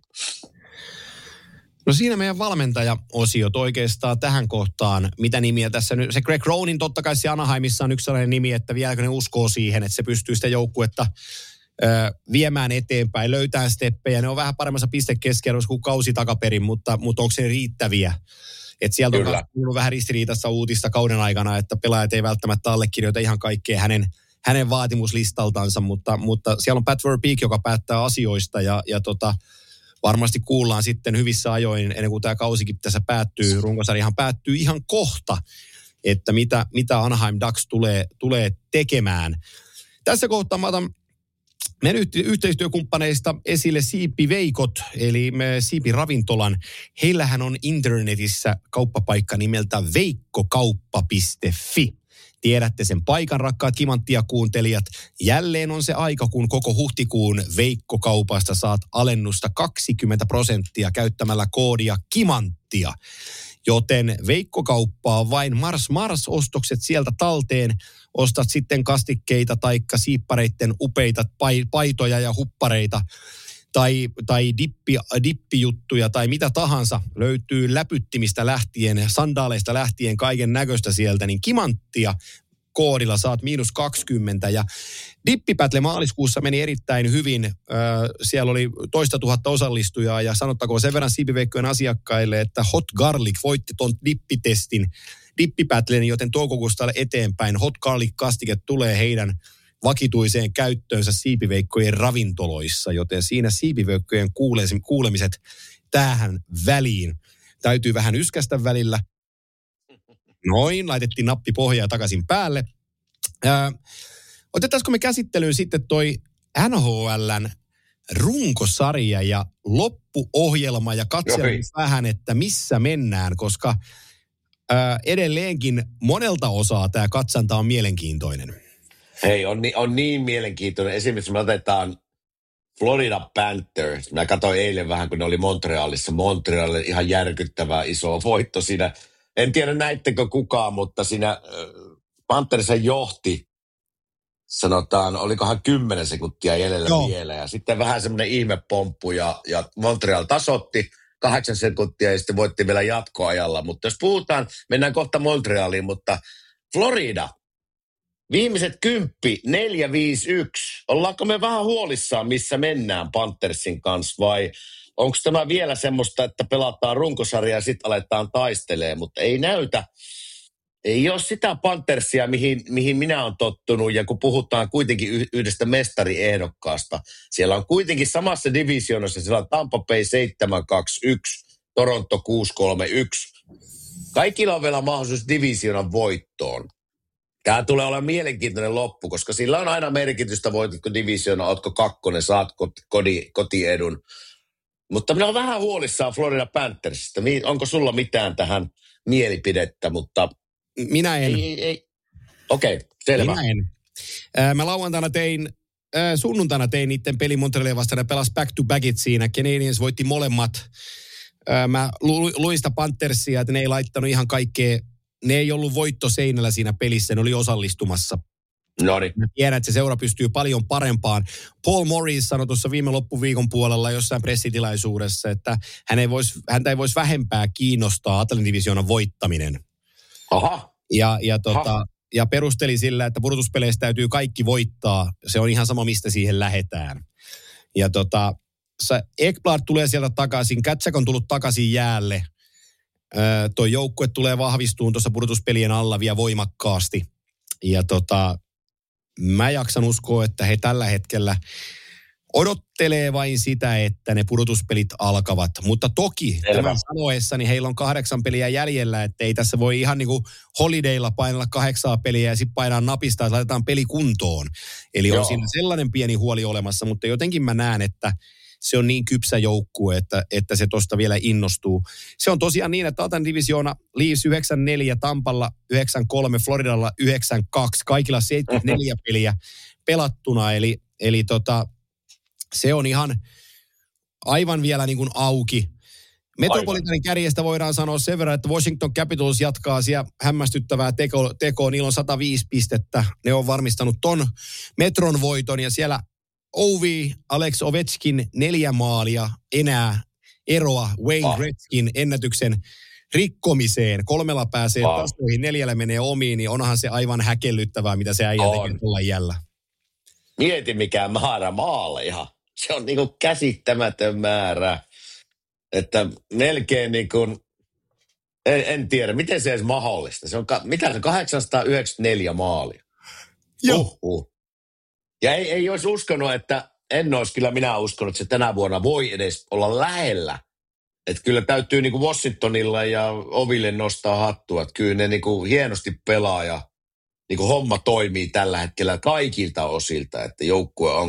No siinä meidän valmentaja-osiot oikeastaan tähän kohtaan. Mitä nimiä tässä nyt? Se Greg Ronin totta kai se Anaheimissa on yksi sellainen nimi, että vieläkö ne uskoo siihen, että se pystyy sitä joukkuetta viemään eteenpäin, löytää steppejä. Ne on vähän paremmassa pistekeskeudessa kuin kausi takaperin, mutta onko se riittäviä? Että sieltä on kuullut vähän ristiriitassa uutista kauden aikana, että pelaajat ei välttämättä allekirjoita ihan kaikkea hänen vaatimuslistaltansa, mutta siellä on Pat Verbeek, joka päättää asioista ja varmasti kuullaan sitten hyvissä ajoin, ennen kuin tämä kausikin tässä päättyy, runkosarjahan päättyy ihan kohta, että mitä Anaheim Ducks tulee tekemään. Tässä kohtaa mä otan meidän yhteistyökumppaneista esille Siipi-veikot, eli Siipi-ravintolan. Heillähän on internetissä kauppapaikka nimeltä veikkokauppa.fi. Tiedätte sen paikan, rakkaat Kimanttia kuuntelijat. Jälleen on se aika, kun koko huhtikuun Veikkokaupasta saat alennusta 20% käyttämällä koodia Kimanttia. Joten Veikkokauppaa on vain mars-ostokset sieltä talteen. Ostat sitten kastikkeita taikka siippareitten upeita paitoja ja huppareita tai dippijuttuja tai mitä tahansa. Löytyy läpyttimistä lähtien, sandaaleista lähtien, kaiken näköistä sieltä, niin Kimanttia koodilla saat -20. Ja Dippipätle maaliskuussa meni erittäin hyvin. Siellä oli 2 000 osallistujaa ja sanottakoon sen verran Siipiveikkojen asiakkaille, että Hot Garlic voitti ton dippitestin Dippipätlen, joten toukokuusta eteenpäin Hot Garlic-kastike tulee heidän vakituiseen käyttöönsä Siipiveikkojen ravintoloissa, joten siinä Siipiveikkojen kuulemiset tähän väliin. Täytyy vähän yskästä välillä. Noin, laitettiin nappi pohjaa takaisin päälle. Otetaanko me käsittelyyn sitten toi NHL:n runkosarja ja loppuohjelma ja katselin vähän, että missä mennään, koska edelleenkin monelta osaa tämä katsanta on mielenkiintoinen. Hei, on niin mielenkiintoinen. Esimerkiksi me otetaan Florida Panthers. Mä katsoin eilen vähän, kun ne oli Montrealissa. Montrealille ihan järkyttävää iso voitto siinä. En tiedä näittekö kukaan, mutta siinä Panthers johti, sanotaan, olikohan 10 sekuntia jäljellä vielä. Ja sitten vähän semmoinen ihmepomppu ja Montreal tasoitti 8 sekuntia ja sitten voitti vielä jatkoajalla. Mutta jos puhutaan, mennään kohta Montrealiin, mutta Florida, viimeiset 10, 4-5-1. Ollaanko me vähän huolissaan, missä mennään Panthersin kanssa vai onko tämä vielä semmoista, että pelataan runkosarjaa ja sitten aletaan taistelemaan, mutta ei näytä. Ei ole sitä Panthersia, mihin minä olen tottunut, ja kun puhutaan kuitenkin yhdestä mestariehdokkaasta, siellä on kuitenkin samassa divisioonassa, siellä on Tampa Bay 7-2-1, Toronto 6-3-1. Kaikilla on vielä mahdollisuus divisioonan voittoon. Tämä tulee olla mielenkiintoinen loppu, koska sillä on aina merkitystä, voititko divisioona, ootko kakkonen, saat kotiedun. Mutta minä olen vähän huolissaan Florida Panthersista. Onko sulla mitään tähän mielipidettä, mutta... Minä en. Okei, selvä. Minä en. Mä sunnuntaina tein niiden pelin Montrealia vastaan ja pelas back-to-backit siinä. Canadiens voitti molemmat. Mä luin sitä Panthersia, että ne ei laittanut ihan kaikkea. Ne ei ollut voittoseinällä siinä pelissä, ne oli osallistumassa. Noniin. Mä tiedän, että se seura pystyy paljon parempaan. Paul Morris sanoi tuossa viime loppuviikon puolella jossain pressitilaisuudessa, että häntä ei voisi vähempää kiinnostaa Atlantin divisioonan voittaminen. Aha. Ja perusteli sillä, että pudotuspeleissä täytyy kaikki voittaa. Se on ihan sama, mistä siihen lähdetään. Ja Ekblad tulee sieltä takaisin, Kätsäk on tullut takaisin jäälle. Tuo joukkue tulee vahvistumaan tuossa pudotuspelien alla vielä voimakkaasti. Ja mä jaksan uskoa, että he tällä hetkellä odottelee vain sitä, että ne pudotuspelit alkavat. Mutta toki tämän sanoessani heillä on 8 peliä jäljellä, että ei tässä voi ihan niin kuin holidaylla painella 8 peliä ja sitten painaa napista ja laitetaan peli kuntoon. Eli on siinä sellainen pieni huoli olemassa, mutta jotenkin mä näen, että se on niin kypsä joukkue, että se tosta vielä innostuu. Se on tosiaan niin, että Atlantin divisioona Leafs 9-4, Tampalla 9-3, Floridalla 9-2, kaikilla 74 peliä pelattuna, eli se on ihan aivan vielä niin kuin auki. Metropolitanin kärjestä voidaan sanoa sen verran, että Washington Capitals jatkaa siellä hämmästyttävää tekoa. Niillä on 105 pistettä. Ne on varmistanut ton Metron voiton ja siellä Ovi, Alex Ovechkin 4 maalia enää eroa Wayne Gretzkin ennätyksen rikkomiseen. 3 pääsee tasoihin, 4 menee omiin, niin onhan se aivan häkellyttävää, mitä se äijä tekee tuolla iällä. Mieti mikä määrä maaleja. Se on niinku käsittämätön määrä. Että melkein niinku, en tiedä, miten se edes mahdollista. Se on, mitä se 894 maalia. Joo. Ja ei olisi uskonut, että minä uskonut, että se tänä vuonna voi edes olla lähellä. Että kyllä täytyy niinku Washingtonilla ja Oville nostaa hattua. Että kyllä ne niinku hienosti pelaa ja niinku homma toimii tällä hetkellä kaikilta osilta. Että joukkue on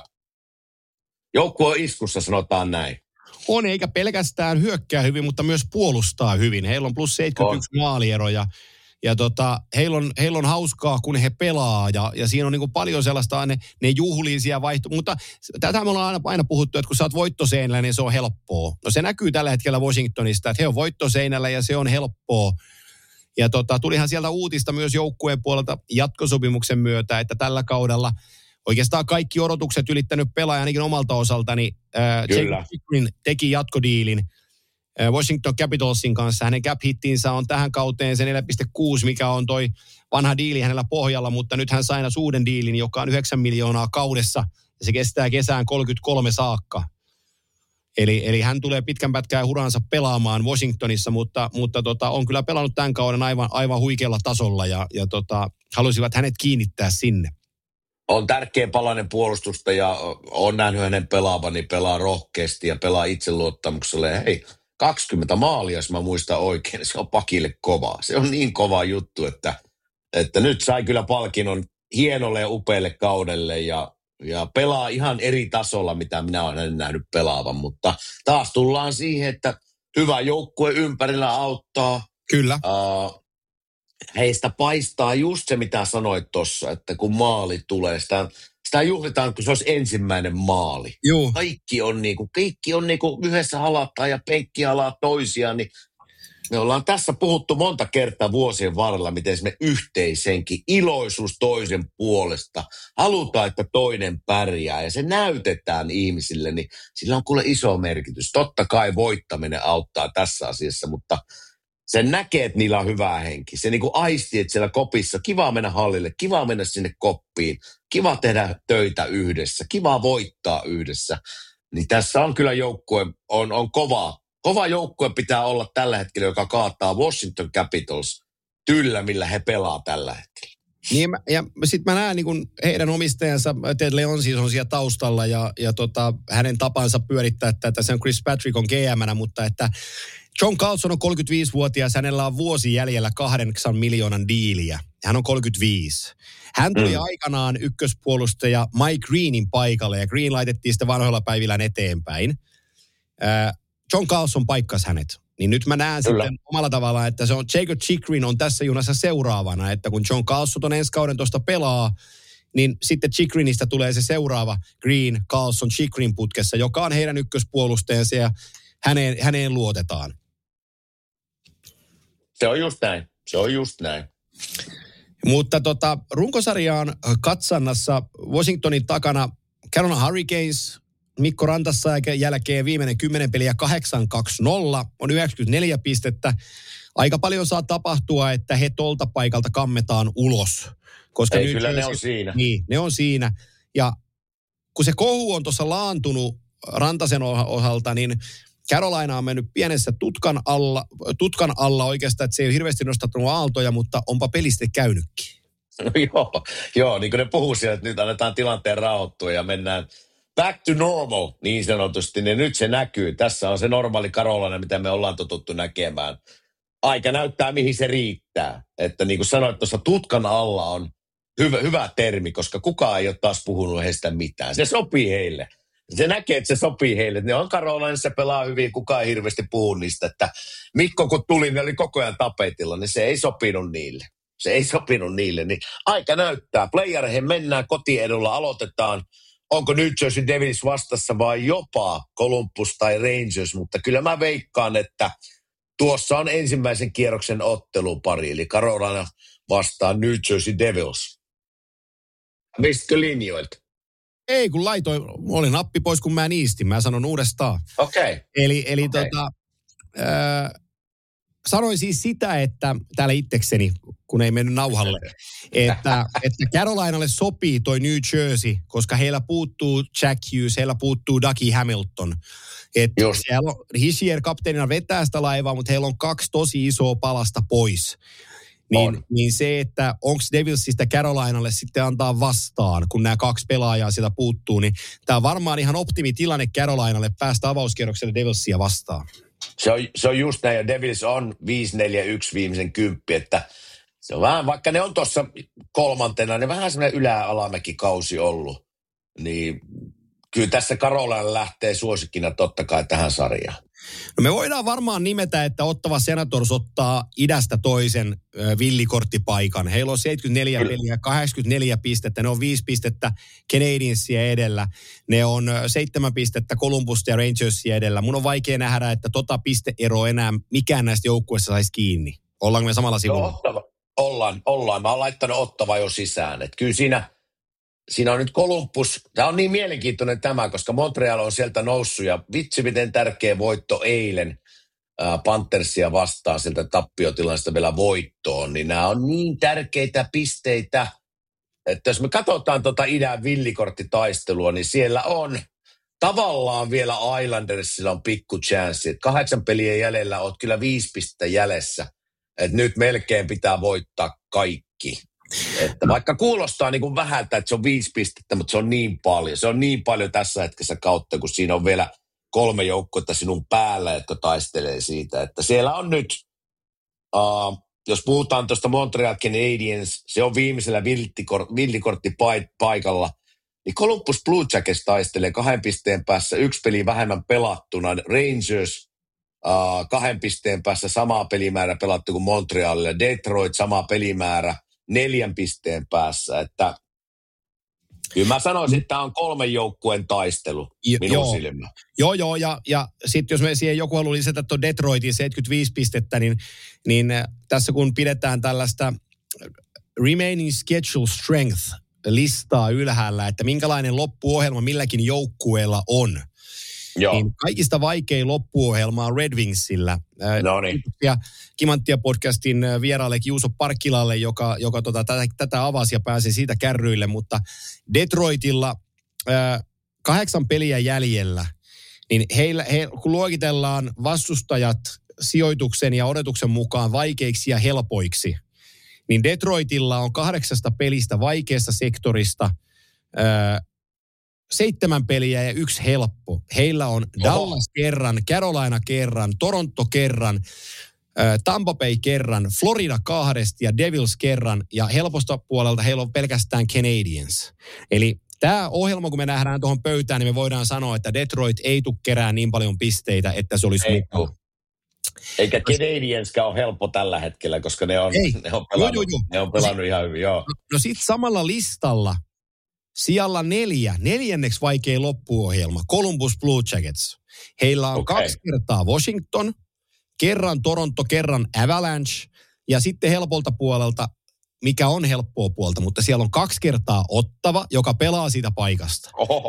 iskussa, sanotaan näin. On, eikä pelkästään hyökkää hyvin, mutta myös puolustaa hyvin. Heillä on plus 71 maalieroja. Ja heillä on hauskaa, kun he pelaa, ja siinä on niin kuin paljon sellaista, ne juhlii siellä mutta tätä me ollaan aina puhuttu, että kun sä oot voittoseinällä, niin se on helppoa. No se näkyy tällä hetkellä Washingtonista, että he on voittoseinällä ja se on helppoa. Ja tulihan sieltä uutista myös joukkueen puolelta jatkosopimuksen myötä, että tällä kaudella oikeastaan kaikki odotukset ylittänyt pelaaja ainakin omalta osaltani. Jacob Chikrin teki jatkodiilin Washington Capitalsin kanssa. Hänen cap-hittinsä on tähän kauteen se 4,6, mikä on toi vanha diili hänellä pohjalla, mutta nyt hän sai aina uuden diilin, joka on 9 miljoonaa kaudessa, ja se kestää kesään 33 saakka. Eli hän tulee pitkän pätkän uransa pelaamaan Washingtonissa, mutta on kyllä pelannut tämän kauden aivan huikealla tasolla, ja halusivat hänet kiinnittää sinne. On tärkeä palanen puolustusta, ja on nähnyt hänen pelaavan, niin pelaa rohkeasti ja pelaa itseluottamuksella. Ja hei, 20 maalia, jos mä muistan oikein, se on pakille kovaa. Se on niin kova juttu, että nyt sai kyllä palkinnon hienolle ja upealle kaudelle, ja Ja pelaa ihan eri tasolla, mitä minä olen nähnyt pelaavan. Mutta taas tullaan siihen, että hyvä joukkue ympärillä auttaa. Kyllä. Heistä paistaa just se, mitä sanoit tuossa, että kun maali tulee, sitä juhlitaan, kun se olisi ensimmäinen maali. Juu. Kaikki on niinku yhdessä halataan ja penkki halaa toisiaan, niin me ollaan tässä puhuttu monta kertaa vuosien varrella, miten me yhteisenkin iloisuus toisen puolesta. Halutaan, että toinen pärjää ja se näytetään ihmisille, niin sillä on kuule iso merkitys. Totta kai voittaminen auttaa tässä asiassa, mutta sen näkee, että niillä on hyvä henki. Se niinku aistii, että siellä kopissa kiva mennä hallille, kiva mennä sinne koppiin, kiva tehdä töitä yhdessä, kiva voittaa yhdessä. Niin tässä on kyllä joukkue, on kova joukkue pitää olla tällä hetkellä, joka kaataa Washington Capitals tyllä, millä he pelaa tällä hetkellä. Niin, ja sitten mä näen niin kun heidän omistajansa, Ted Leonsis on siellä taustalla ja hänen tapansa pyörittää tätä, se on Chris Patrick on GM-nä, mutta että John Carlson on 35-vuotias, hänellä on vuosi jäljellä 8 miljoonan diiliä. Hän on 35. Hän tuli aikanaan ykköspuolustaja Mike Greenin paikalle ja Green laitettiin sitten vanhoilla päivillään eteenpäin. John Carlson paikkasi hänet. Niin nyt mä näen sitten omalla tavallaan, että se on Jacob Chychrun on tässä junassa seuraavana, että kun John Carlson on ensi kauden tuosta pelaa, niin sitten Chychrunista tulee se seuraava Green, Carlson, Chychrun putkessa, joka on heidän ykköspuolustajansa ja häneen luotetaan. Se on just näin. Mutta runkosarjaan katsannassa Washingtonin takana Carolina Hurricanes, Mikko Rantassakin jälkeen viimeinen 10 peliä 8-2-0, on 94 pistettä. Aika paljon saa tapahtua, että he tolta paikalta kammetaan ulos. Koska ei, kyllä ne on siinä. Niin, ne on siinä. Ja kun se kohu on tuossa laantunut Rantasen osalta, niin Carolina on mennyt pienessä tutkan alla oikeastaan, että se ei ole hirveästi nostattanut aaltoja, mutta onpa pelistä käynytkin. No joo, niin kuin ne puhuu siellä, että nyt annetaan tilanteen rauhoittua ja mennään back to normal, niin sanotusti, niin nyt se näkyy. Tässä on se normaali Carolina, mitä me ollaan totuttu näkemään. Aika näyttää, mihin se riittää. Että niin kuin sanoit, tuossa tutkan alla on hyvä termi, koska kukaan ei ole taas puhunut heistä mitään. Se sopii heille. Se näkee, että se sopii heille. Ne on Carolinassa, pelaa hyvin, kukaan ei hirveästi puhu niistä. Että Mikko kun tuli, ne oli koko ajan tapetilla, niin se ei sopinut niille. Niin aika näyttää. Playereihin mennään kotiedulla, aloitetaan. Onko New Jersey Devils vastassa vai jopa Columbus tai Rangers, mutta kyllä mä veikkaan, että tuossa on ensimmäisen kierroksen ottelupari, eli Carolina vastaan New Jersey Devils. Mistkö linjoilta? Ei, kun oli nappi pois, kun mä niistin. Mä sanon uudestaan. Okei. Eli sanoin siis sitä, että täällä itsekseni, kun ei mennyt nauhalle, että Carolinalle sopii toi New Jersey, koska heillä puuttuu Jack Hughes, heillä puuttuu Dougie Hamilton. Että siellä on Hischier kapteenina vetää sitä laivaa, mutta heillä on 2 tosi isoa palasta pois. Niin se, että onko Devilsistä Carolinalle sitten antaa vastaan, kun nämä 2 pelaajaa sieltä puuttuu, niin tämä on varmaan ihan optimitilanne Carolinalle päästä avauskierrokselle Devilsia vastaan. Se on just näin, ja Devils on 5-4-1 viimeisen 10, että se on vähän, vaikka ne on tuossa kolmantena, ne vähän semmoinen ylä-alamäki-kausi ollut, niin kyllä tässä Carolina lähtee suosikkina totta kai tähän sarjaan. No me voidaan varmaan nimetä, että Ottawa Senators ottaa idästä toisen villikorttipaikan. Heillä on 74 peliä, 84 pistettä, ne on 5 pistettä Canadiensia edellä. Ne on 7 pistettä Columbusta ja Rangersia edellä. Mun on vaikea nähdä, että pisteeroa enää mikään näistä joukkueista saisi kiinni. Ollaanko me samalla sivulla? No, ollaan. Mä oon laittanut Ottawa jo sisään. Että kyllä siinä on nyt Columbus. Tämä on niin mielenkiintoinen tämä, koska Montreal on sieltä noussut ja vitsi miten tärkeä voitto eilen Panthersia vastaan sieltä tappiotilannesta vielä voittoon. Niin nämä on niin tärkeitä pisteitä, että jos me katsotaan idän villikorttitaistelua, niin siellä on tavallaan vielä Islandersilla on pikku chanssi. 8 peliä jäljellä oot kyllä 5 pistettä jäljessä. Että nyt melkein pitää voittaa kaikki. Että vaikka kuulostaa niin kuin vähältä, että se on 5 pistettä, mutta se on niin paljon. Se on niin paljon tässä hetkessä kautta, kun siinä on vielä 3 joukkuetta sinun päällä, jotka taistelee siitä. Että siellä on nyt, jos puhutaan tuosta Montreal Canadiens, se on viimeisellä villikorttipaikalla. niin Columbus Blue Jackets taistelee 2 pisteen päässä, 1 peli vähemmän pelattuna. Rangers 2 pisteen päässä samaa pelimäärä pelattu kuin Montrealille. Detroit sama pelimäärä 4 pisteen päässä. Että kyllä mä sanoisin, että tämä on 3 joukkueen taistelu minun silmä. Joo, ja sitten jos me siihen joku haluaa lisätä tuon Detroitin 75 pistettä, niin tässä kun pidetään tällaista remaining schedule strength listaa ylhäällä, että minkälainen loppuohjelma milläkin joukkueella on. Joo. Niin kaikista vaikein loppuohjelma on Red Wingsillä. Ja Kimanttia podcastin vieraalle Juuso Parkkilalle, joka tätä avasi ja pääsi siitä kärryille, mutta Detroitilla 8 peliä jäljellä, niin kun luokitellaan vastustajat sijoituksen ja odotuksen mukaan vaikeiksi ja helpoiksi, niin Detroitilla on 8 pelistä vaikeasta sektorista 7 peliä ja 1 helppo. Heillä on Dallas kerran, Carolina kerran, Toronto kerran, Tampa Bay kerran, Florida 2 ja Devils kerran, ja helposta puolelta heillä on pelkästään Canadiens. Eli tämä ohjelma, kun me nähdään tuohon pöytään, niin me voidaan sanoa, että Detroit ei tule kerää niin paljon pisteitä, että se olisi mukaan. Eikä Canadienskään ole helppo tällä hetkellä, koska ne on pelannut ihan hyvin. Joo. No sit samalla listalla sijalla 4, neljänneksi vaikein loppuohjelma, Columbus Blue Jackets. Heillä on 2 kertaa Washington, kerran Toronto, kerran Avalanche, ja sitten helpolta puolelta, mikä on helppoa puolta, mutta siellä on 2 kertaa Ottava, joka pelaa siitä paikasta.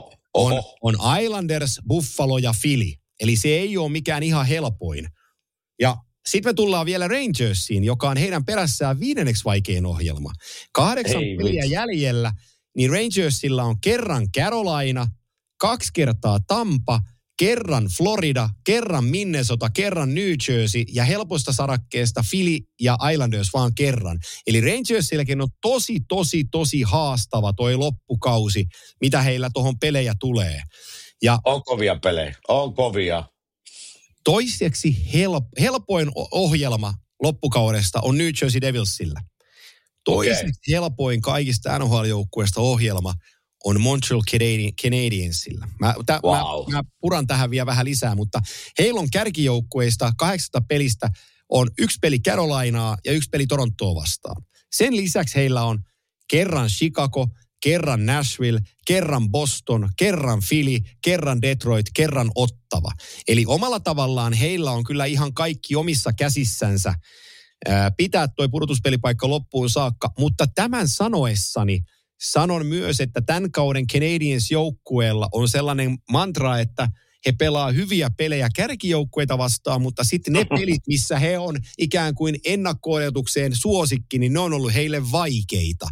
On Islanders, Buffalo ja Philly. Eli se ei ole mikään ihan helpoin. Ja sitten me tullaan vielä Rangersiin, joka on heidän perässään 5. vaikein ohjelma. 8 peliä jäljellä, niin Rangersilla on kerran Carolina, 2 kertaa Tampa, kerran Florida, kerran Minnesota, kerran New Jersey ja helposta sarakkeesta Philly ja Islanders vaan kerran. Eli Rangersillakin on tosi haastava toi loppukausi, mitä heillä tuohon pelejä tulee. Ja on kovia pelejä, on kovia. Toiseksi helpoin ohjelma loppukaudesta on New Jersey Devilsillä. Toiseksi helpoin kaikista NHL-joukkueista ohjelma on Montreal Canadiensillä. Mä puran tähän vielä vähän lisää, mutta heillä on kärkijoukkueista 8 pelistä on 1 peli Carolinaa ja 1 peli Torontoa vastaan. Sen lisäksi heillä on kerran Chicago, kerran Nashville, kerran Boston, kerran Philly, kerran Detroit, kerran Ottava. Eli omalla tavallaan heillä on kyllä ihan kaikki omissa käsissänsä pitää toi pudotuspelipaikka loppuun saakka, mutta tämän sanoessani sanon myös, että tämän kauden Canadiens-joukkueella on sellainen mantra, että he pelaa hyviä pelejä kärkijoukkueita vastaan, mutta sitten ne pelit, missä he on ikään kuin ennakko-odotukseen suosikki, niin ne on ollut heille vaikeita.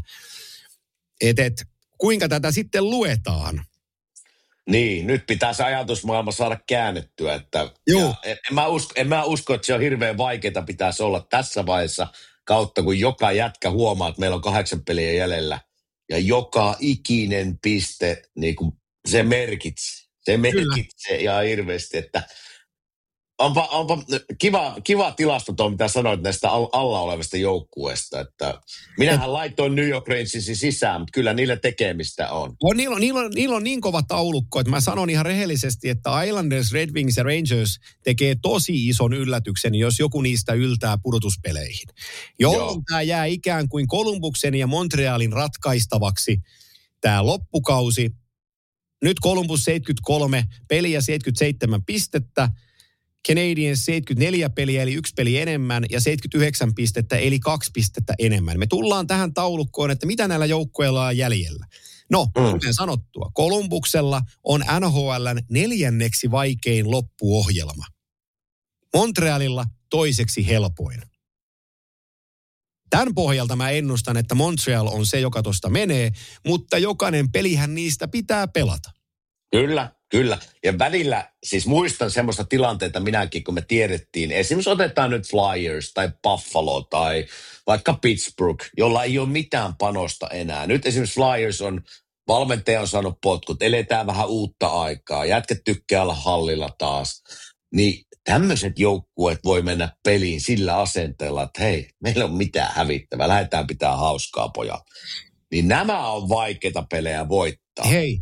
Kuinka tätä sitten luetaan? Niin, nyt pitää se ajatusmaailma saada käännettyä. En mä usko, että se on hirveän vaikeaa pitäisi olla tässä vaiheessa kautta, kun joka jätkä huomaa, että meillä on 8 peliä jäljellä. Ja joka ikinen piste, niin kuin se merkitsee. Se merkitsee ihan hirveästi, että onpa kiva tilasto tuo, mitä sanoit näistä alla olevista joukkueista. Että minähän laitoin New York Rangersin sisään, mutta kyllä niillä tekemistä on. Niillä on niin kova taulukko, että mä sanon ihan rehellisesti, että Islanders, Red Wings ja Rangers tekee tosi ison yllätyksen, jos joku niistä yltää pudotuspeleihin. Jolloin tämä jää ikään kuin Columbuksen ja Montrealin ratkaistavaksi tämä loppukausi. Nyt Columbus 73 peliä, 77 pistettä. Canadiens 74 peliä, eli 1 peli enemmän, ja 79 pistettä, eli 2 pistettä enemmän. Me tullaan tähän taulukkoon, että mitä näillä joukkueilla on jäljellä. No, kuten sanottua, Columbuksella on NHL:n 4. vaikein loppuohjelma. Montrealilla toiseksi helpoin. Tämän pohjalta mä ennustan, että Montreal on se, joka tuosta menee, mutta jokainen pelihän niistä pitää pelata. Kyllä. Ja välillä, siis muistan semmoista tilanteita minäkin, kun me tiedettiin. Esimerkiksi otetaan nyt Flyers tai Buffalo tai vaikka Pittsburgh, jolla ei ole mitään panosta enää. Nyt esimerkiksi Flyers valmentaja on saanut potkut, eletään vähän uutta aikaa, jätket tykkää olla hallilla taas. Niin tämmöiset joukkueet voi mennä peliin sillä asenteella, että hei, meillä on mitään hävittävää, lähdetään pitää hauskaa pojat. Niin nämä on vaikeita pelejä voittaa. voittaa. Hei,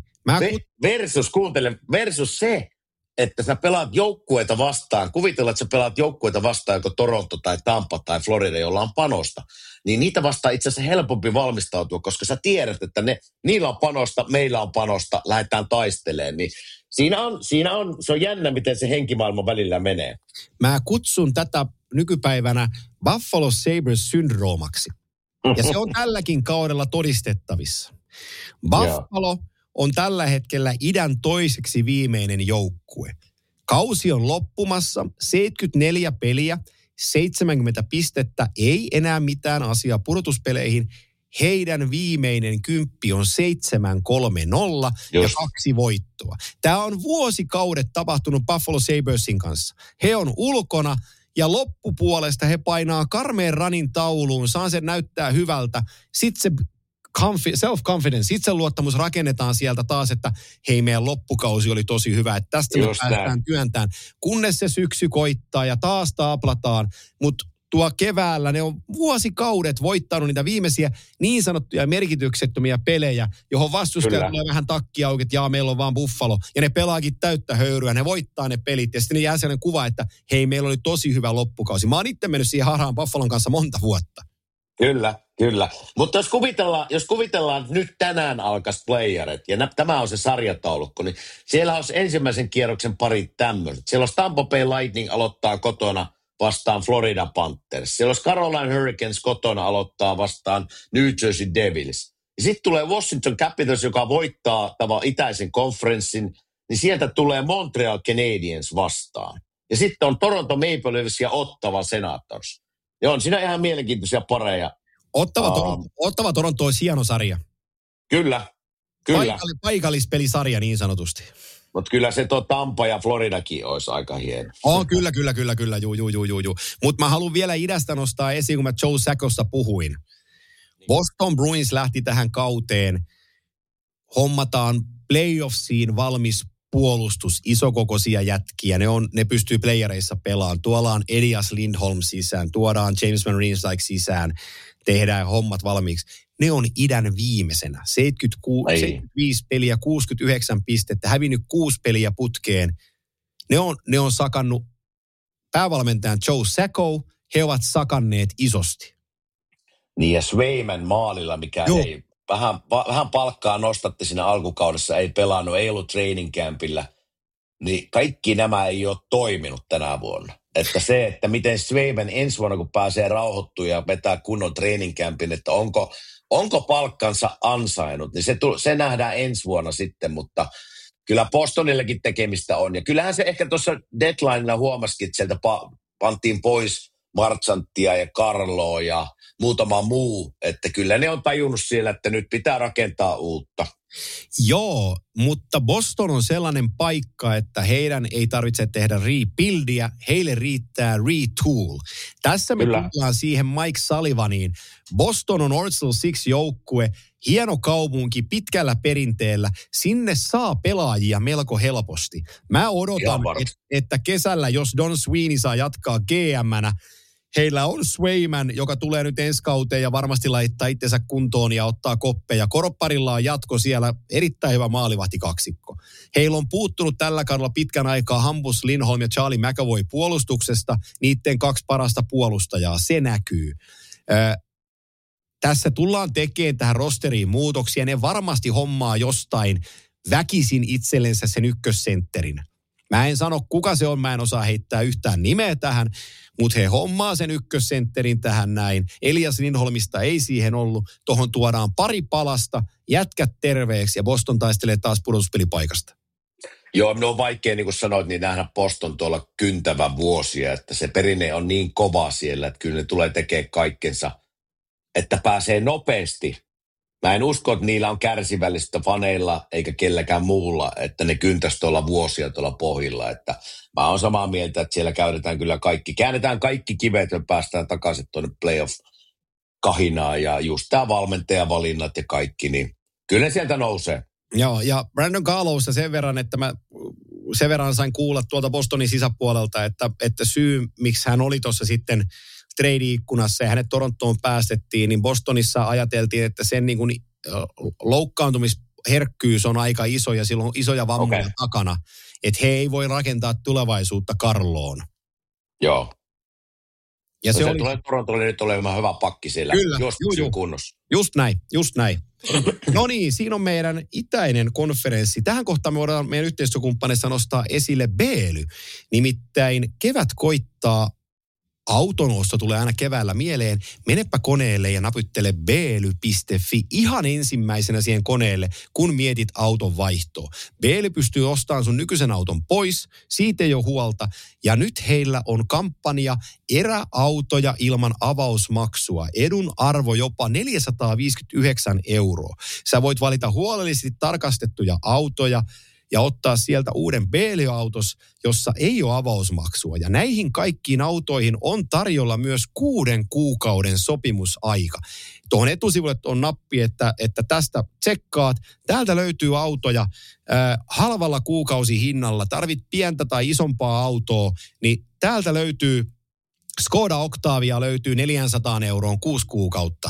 Versus se, että sä pelaat joukkueita vastaan, kuvitellaan, että sä pelaat joukkueita vastaan, joko Toronto tai Tampa tai Florida, jolla on panosta, niin niitä vastaan itse asiassa helpompi valmistautua, koska sä tiedät, että niillä on panosta, meillä on panosta, lähdetään taistelemaan, niin se on jännä, miten se henkimaailman välillä menee. Mä kutsun tätä nykypäivänä Buffalo Sabres-syndroomaksi. Ja se on tälläkin kaudella todistettavissa. Buffalo on tällä hetkellä idän toiseksi viimeinen joukkue. Kausi on loppumassa, 74 peliä, 70 pistettä, ei enää mitään asiaa pudotuspeleihin. Heidän viimeinen kymppi on 7-3-0 ja 2 voittoa. Tämä on vuosikaudet tapahtunut Buffalo Sabresin kanssa. He on ulkona ja loppupuolesta he painaa karmeen ranin tauluun, saa sen näyttää hyvältä. Sitten se self-confidence, itseluottamus rakennetaan sieltä taas, että hei, meidän loppukausi oli tosi hyvä, että tästä me päästään työntään, kunnes se syksy koittaa ja taas taaplataan, mutta tuo keväällä ne on vuosikaudet voittanut niitä viimeisiä niin sanottuja merkityksettömiä pelejä, johon vastustaja tulee vähän takki auki, että meillä on vaan Buffalo, ja ne pelaakin täyttä höyryä, ne voittaa ne pelit, ja sitten ne jää sellainen kuva, että hei, meillä oli tosi hyvä loppukausi. Mä oon itse mennyt siihen harhaan Buffalon kanssa monta vuotta. Kyllä. Mutta jos kuvitellaan, että nyt tänään alkaisi playerit, ja tämä on se sarjataulukko, niin siellä olisi ensimmäisen kierroksen pari tämmöiset. Siellä olisi Tampa Bay Lightning aloittaa kotona vastaan Florida Panthers. Siellä olisi Carolina Hurricanes kotona aloittaa vastaan New Jersey Devils. Ja sitten tulee Washington Capitals, joka voittaa tämän itäisen konferenssin, niin sieltä tulee Montreal Canadiens vastaan. Ja sitten on Toronto Maple Leafs ja Ottawa Senators. Ja on siinä ihan mielenkiintoisia pareja. Ottawa Toronto olisi hieno sarja. Kyllä. Paikallispelisarja niin sanotusti. Mutta kyllä se Tampa ja Floridakin olisi aika hieno. Kyllä. Juu. Mutta mä haluan vielä idästä nostaa esiin, kun mä Joe Saccosta puhuin. Boston Bruins lähti tähän kauteen. Hommataan playoffsiin valmis puolustus, isokokoisia jätkiä. Ne pystyy playereissa pelaamaan. Tuolla on Elias Lindholm sisään, tuodaan James Van Riemsdyk sisään, tehdään hommat valmiiksi. Ne on idän viimeisenä. 75 peliä, 69 pistettä, hävinnyt 6 peliä putkeen. Ne on sakannut päävalmentajan Joe Sacco, he ovat sakanneet isosti. Niin ja Swayman maalilla, mikä ei vähän palkkaa nostatti siinä alkukaudessa, ei pelannut, ei ollut training campillä, niin kaikki nämä ei ole toiminut tänä vuonna. Että se, että miten Swayman ensi vuonna, kun pääsee rauhoittumaan ja vetää kunnon training campin, että onko palkkansa ansainnut, niin se nähdään ensi vuonna sitten, mutta kyllä Bostonillekin tekemistä on. Ja kyllähän se ehkä tuossa deadlinella huomasikin, että sieltä pantiin pois Marchanttia ja Carloa ja muutama muu, että kyllä ne on tajunnut siellä, että nyt pitää rakentaa uutta. Joo, mutta Boston on sellainen paikka, että heidän ei tarvitse tehdä rebuildia, heille riittää retool. Tässä me tullaan siihen Mike Sullivaniin. Boston on Arsenal Six-joukkue, hieno kaupunki, pitkällä perinteellä. Sinne saa pelaajia melko helposti. Mä odotan, että kesällä, jos Don Sweeney saa jatkaa GM-nä, heillä on Swayman, joka tulee nyt ensi kauteen ja varmasti laittaa itsensä kuntoon ja ottaa koppeja. Koropparilla on jatko siellä, erittäin hyvä maalivahtikaksikko. Heillä on puuttunut tällä kaudella pitkän aikaa Hampus Lindholm ja Charlie McAvoy puolustuksesta, niiden 2 parasta puolustajaa, se näkyy. Tässä tullaan tekemään tähän rosteriin muutoksia, ne varmasti hommaa jostain väkisin itsellensä sen ykkössentterin. Mä en sano, kuka se on, mä en osaa heittää yhtään nimeä tähän, mutta he hommaa sen ykkössentterin tähän näin. Elias Lindholmista ei siihen ollut. Tuohon tuodaan pari palasta, jätkät terveeksi ja Boston taistelee taas pudotuspelipaikasta. Joo, no on vaikea, niin kuin sanoit, niin nähdä Boston tuolla kyntävän vuosia, että se perinne on niin kova siellä, että kyllä ne tulee tekemään kaikkensa, että pääsee nopeasti. Mä en usko, että niillä on kärsivällistä faneilla eikä kelläkään muulla, että ne kyntäisi tuolla vuosia tuolla pohjilla. Että mä oon samaa mieltä, että siellä käännetään kaikki kivet ja päästään takaisin tuonne playoff-kahinaan. Ja just tämä valmentajavalinnat ja kaikki, niin kyllä ne sieltä nousee. Joo, ja Brandon Carlosta sen verran, että mä sen verran sain kuulla tuolta Bostonin sisäpuolelta, että syy, miksi hän oli tuossa sitten trade-ikkunassa ja hänet Torontoon päästettiin, niin Bostonissa ajateltiin, että sen niin kuin loukkaantumis herkkyys on aika iso ja silloin on isoja vammoja takana, että he ei voi rakentaa tulevaisuutta Carloon. Joo. Ja se tulee Torontolle nyt olemaan hyvä pakki siellä, kyllä, jos pysyy kunnossa. Just näin. No niin, siinä on meidän itäinen konferenssi. Tähän kohtaan me voidaan meidän yhteistyökumppaneissa nostaa esille Beely. Nimittäin kevät koittaa. Autonosto tulee aina keväällä mieleen. Menepä koneelle ja napyttele beely.fi ihan ensimmäisenä siihen koneelle, kun mietit auton vaihtoa. Beely pystyy ostamaan sun nykyisen auton pois, siitä ei ole huolta. Ja nyt heillä on kampanja eräautoja ilman avausmaksua. Edun arvo jopa 459 €. Sä voit valita huolellisesti tarkastettuja autoja ja ottaa sieltä uuden Beely-autos, jossa ei ole avausmaksua. Ja näihin kaikkiin autoihin on tarjolla myös 6 kuukauden sopimusaika. Tuohon etusivulle on nappi, että tästä tsekkaat. Täältä löytyy autoja halvalla kuukausihinnalla. Tarvit pientä tai isompaa autoa, niin täältä löytyy Skoda Octavia löytyy 400 € 6 kuukautta.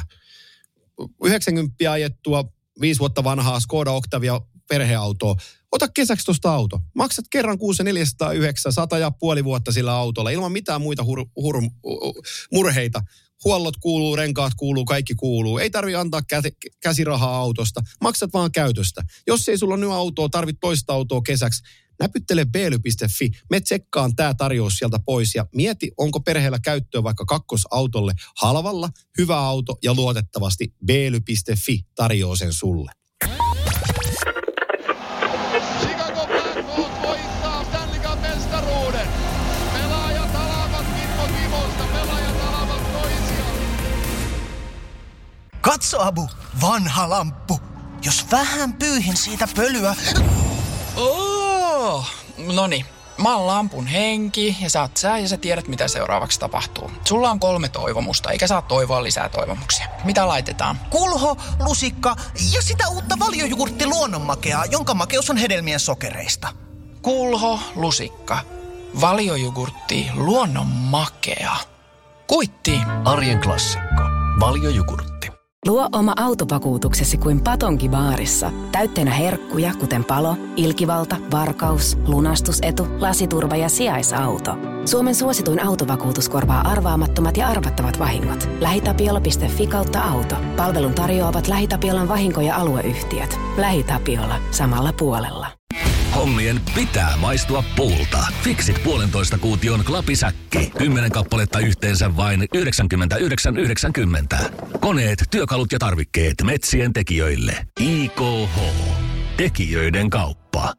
90 ajettua, 5 vuotta vanhaa Skoda Octavia perheautoa. Ota kesäksi tuosta auto. Maksat kerran 6,409, 100,5 vuotta sillä autolla, ilman mitään muita murheita. Huollot kuuluu, renkaat kuuluu, kaikki kuuluu. Ei tarvitse antaa käsirahaa autosta. Maksat vaan käytöstä. Jos ei sulla nyt autoa, tarvit toista autoa kesäksi, näpyttele beely.fi. Me tsekkaan tää tarjous sieltä pois ja mieti, onko perheellä käyttöä vaikka kakkosautolle halvalla, hyvä auto ja luotettavasti beely.fi tarjoaa sen sulle. Katso, Abu, vanha lamppu. Jos vähän pyyhin siitä pölyä... Noniin, mä oon lampun henki ja sä oot sä ja sä tiedät mitä seuraavaksi tapahtuu. Sulla on 3 toivomusta, eikä saa toivoa lisää toivomuksia. Mitä laitetaan? Kulho, lusikka ja sitä uutta valiojugurtti luonnonmakeaa, jonka makeus on hedelmien sokereista. Kulho, lusikka, valiojugurtti, luonnonmakea. Kuitti. Arjen klassikko. Valiojugurtti. Luo oma autovakuutuksesi kuin Patonki-baarissa. Täytteenä herkkuja, kuten palo, ilkivalta, varkaus, lunastusetu, lasiturva ja sijaisauto. Suomen suosituin autovakuutus korvaa arvaamattomat ja arvattavat vahingot. LähiTapiola.fi/auto. Palvelun tarjoavat LähiTapiolan vahinko- ja alueyhtiöt. LähiTapiola. Samalla puolella. Hommien pitää maistua puulta. Fixit 1,5 kuution klapisäkki. 10 kappaletta yhteensä vain 99,90. Koneet, työkalut ja tarvikkeet metsien tekijöille. IKH. Tekijöiden kauppa.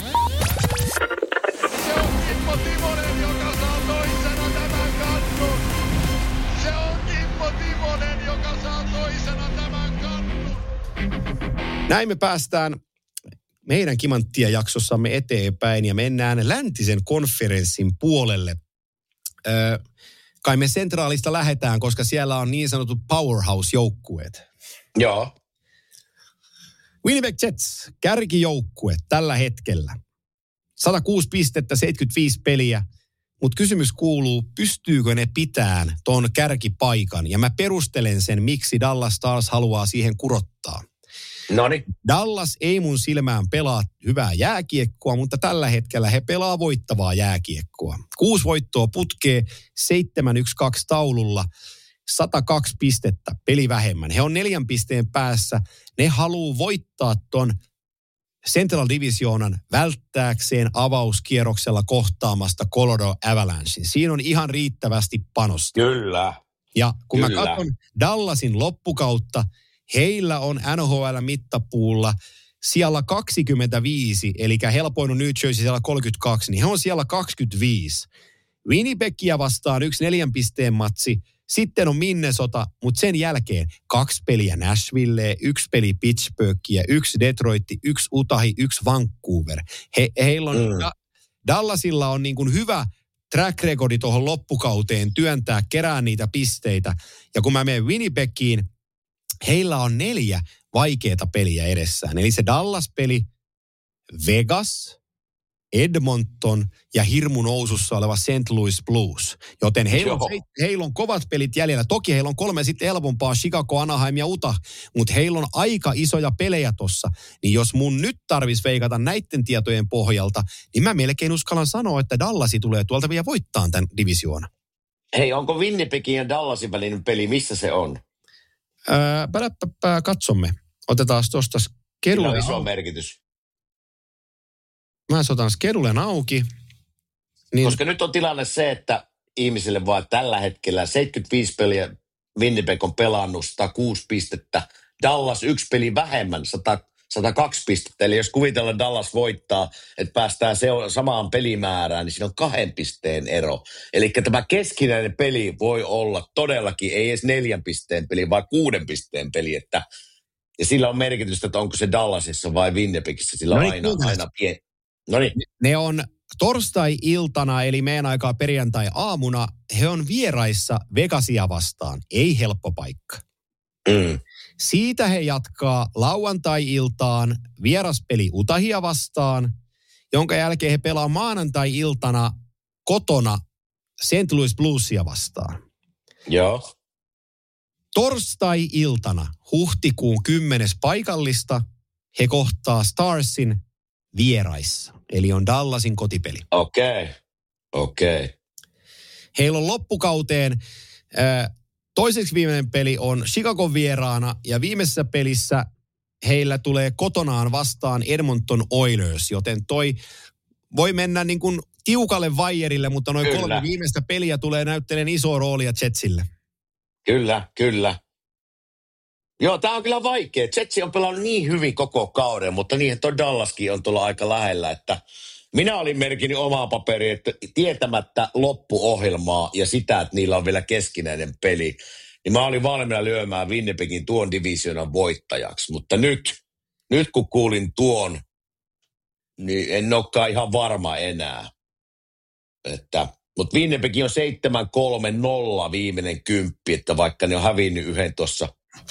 Se on Kimmo Timonen, joka saa toisena tämän kannun. Se on Kimmo Timonen, joka saa toisena tämän kannun. Näin me päästään meidän Kimanttia-jaksossamme eteenpäin ja mennään läntisen konferenssin puolelle. Kai me Centraalista lähdetään, koska siellä on niin sanotut powerhouse-joukkueet. Joo. Winnipeg Jets, kärkijoukkue tällä hetkellä. 106 pistettä, 75 peliä. Mutta kysymys kuuluu, pystyykö ne pitämään ton kärkipaikan? Ja mä perustelen sen, miksi Dallas Stars haluaa siihen kurottaa. Noniin. Dallas ei mun silmään pelaa hyvää jääkiekkoa, mutta tällä hetkellä he pelaa voittavaa jääkiekkoa. 6 voittoa putkee, 7-1-2 taululla, 102 pistettä, peli vähemmän. He on 4 pisteen päässä. Ne haluaa voittaa ton Central Divisionan välttääkseen avauskierroksella kohtaamasta Colorado Avalanchein. Siinä on ihan riittävästi panosta. Kyllä. Ja kun mä katson Dallasin loppukautta, heillä on NHL-mittapuulla siellä 25, eli helpoin on New Jersey siellä 32, niin he on siellä 25. Winnipegia vastaan 1 4 pisteen matsi, sitten on Minnesota, mutta sen jälkeen 2 peliä Nashville, 1 peli Pittsburghia, 1 Detroit, 1 Utahi, 1 Vancouver. Heillä on, Dallasilla on niin kuin hyvä track recordi tuohon loppukauteen työntää, kerää niitä pisteitä. Ja kun mä menen Winnipegiin, heillä on 4 vaikeata peliä edessään. Eli se Dallas-peli, Vegas, Edmonton ja hirmu nousussa oleva St. Louis Blues. Joten heillä on kovat pelit jäljellä. Toki heillä on 3 sitten helpompaa, Chicago, Anaheim ja Utah, mutta heillä on aika isoja pelejä tossa. Niin jos mun nyt tarvis veikata näiden tietojen pohjalta, niin mä melkein uskallan sanoa, että Dallasi tulee tuolta vielä voittaa tämän divisioona. Hei, onko Winnipegin ja Dallasin välinen peli, missä se on? Katsomme. Otetaan tuosta skedulen auki. Iso merkitys. Mä otan skedulen auki. Niin... Koska nyt on tilanne se, että ihmisille vaan tällä hetkellä 75 peliä Winnipeg on pelannut 106 pistettä. Dallas 1 peli vähemmän, 102 pistettä. Eli jos kuvitellaan Dallas voittaa, että päästään samaan pelimäärään, niin siinä on 2 pisteen ero. Eli tämä keskinäinen peli voi olla todellakin, ei edes 4 pisteen peli, vaan 6 pisteen peli. Ja sillä on merkitystä, että onko se Dallasissa vai Winnipegissä. Sillä on aina pieni. Noniin. Ne on torstai-iltana, eli meidän aikaa perjantai-aamuna, he on vieraissa Vegasia vastaan. Ei helppo paikka. Siitä he jatkaa lauantai-iltaan vieraspeli Utahia vastaan, jonka jälkeen he pelaa maanantai-iltana kotona St. Louis Bluesia vastaan. Joo. Torstai-iltana huhtikuun 10. paikallista he kohtaa Starsin vieraissa. Eli on Dallasin kotipeli. Okei. Heillä on loppukauteen toiseksi viimeinen peli on Chicagon vieraana ja viimeisessä pelissä heillä tulee kotonaan vastaan Edmonton Oilers, joten toi voi mennä niin kuin tiukalle vaijerille, mutta noin 3 viimeistä peliä tulee näyttelemään isoa roolia Jetsille. Kyllä. Joo, tää on kyllä vaikea. Jetsi on pelannut niin hyvin koko kauden, mutta niin, että Dallaskin on tuolla aika lähellä, että minä olin merkinnyt omaa paperia, että tietämättä loppuohjelmaa ja sitä, että niillä on vielä keskinäinen peli, niin mä olin valmiina lyömään Winnipegin tuon divisioonan voittajaksi. Mutta nyt kun kuulin tuon, niin en olekaan ihan varma enää. Mutta Winnipeg on 7-3-0 viimeinen 10, että vaikka ne on hävinnyt yhden tuossa.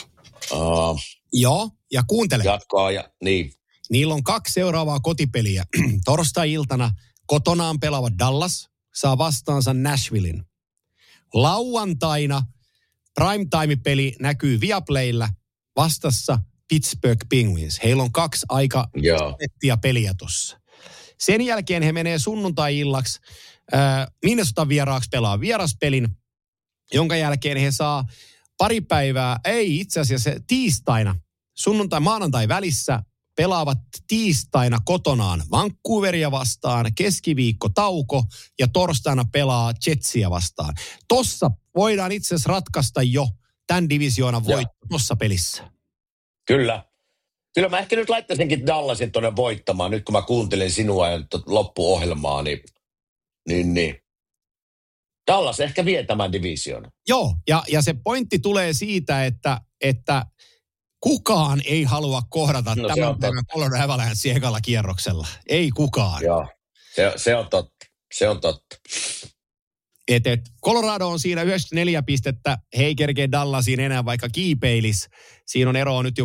Joo, ja kuuntele. Jatkaa niin. Niillä on 2 seuraavaa kotipeliä. Torstai-iltana kotonaan pelaava Dallas saa vastaansa Nashvillein. Lauantaina primetime-peli näkyy Viaplaylla vastassa Pittsburgh Penguins. Heillä on 2 aika nettiä peliä tossa. Sen jälkeen he menee sunnuntai-illaksi Minnesotan vieraaksi pelaa vieraspelin, jonka jälkeen he saa pari päivää, ei itse asiassa tiistaina, sunnuntai-maanantai välissä pelaavat tiistaina kotonaan Vancouveria vastaan, keskiviikko tauko ja torstaina pelaa Jetsiä vastaan. Tossa voidaan itse asiassa ratkaista jo tämän divisioonan voitto tuossa pelissä. Kyllä mä ehkä nyt laittaisinkin Dallasin tuonne voittamaan, nyt kun mä kuuntelin sinua ja loppuohjelmaa, niin. Dallas ehkä vie tämän divisioonan. Joo, ja se pointti tulee siitä, että kukaan ei halua kohdata tämän päivän Colorado Avalanche ekalla kierroksella. Ei kukaan. Joo, se on totta. Colorado on siinä 94 pistettä, he ei kerkeä Dallasiin enää vaikka kiipeilis. Siinä on eroa nyt jo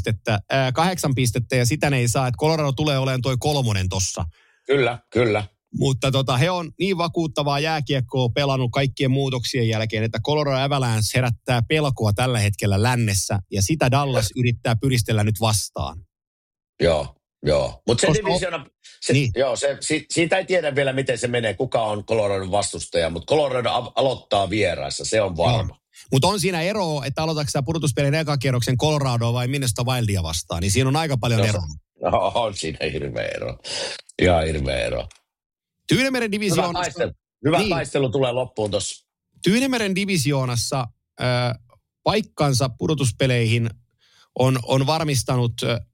8 pistettä ja sitä ne ei saa, että Colorado tulee olemaan toi 3 tossa. Kyllä. Mutta he on niin vakuuttavaa jääkiekkoa pelannut kaikkien muutoksien jälkeen, että Colorado Avalanche herättää pelkoa tällä hetkellä lännessä ja sitä Dallas yrittää pyristellä nyt vastaan. Joo. Mutta se divisioona, siitä ei tiedä vielä miten se menee, kuka on Coloradon vastustaja, mutta Colorado aloittaa vieraissa, se on varma. Mutta on siinä eroa, että aloitatko sä pudotuspelin ekakierroksen Coloradoa vai Minnesota Wildia vastaan, niin siinä on aika paljon eroa. On siinä hirveä ero. Ihan hirveä ero. Tyynemeren divisioonassa... Hyvä taistelu tulee loppuun tuossa. Tyynemeren divisioonassa paikkansa pudotuspeleihin on varmistanut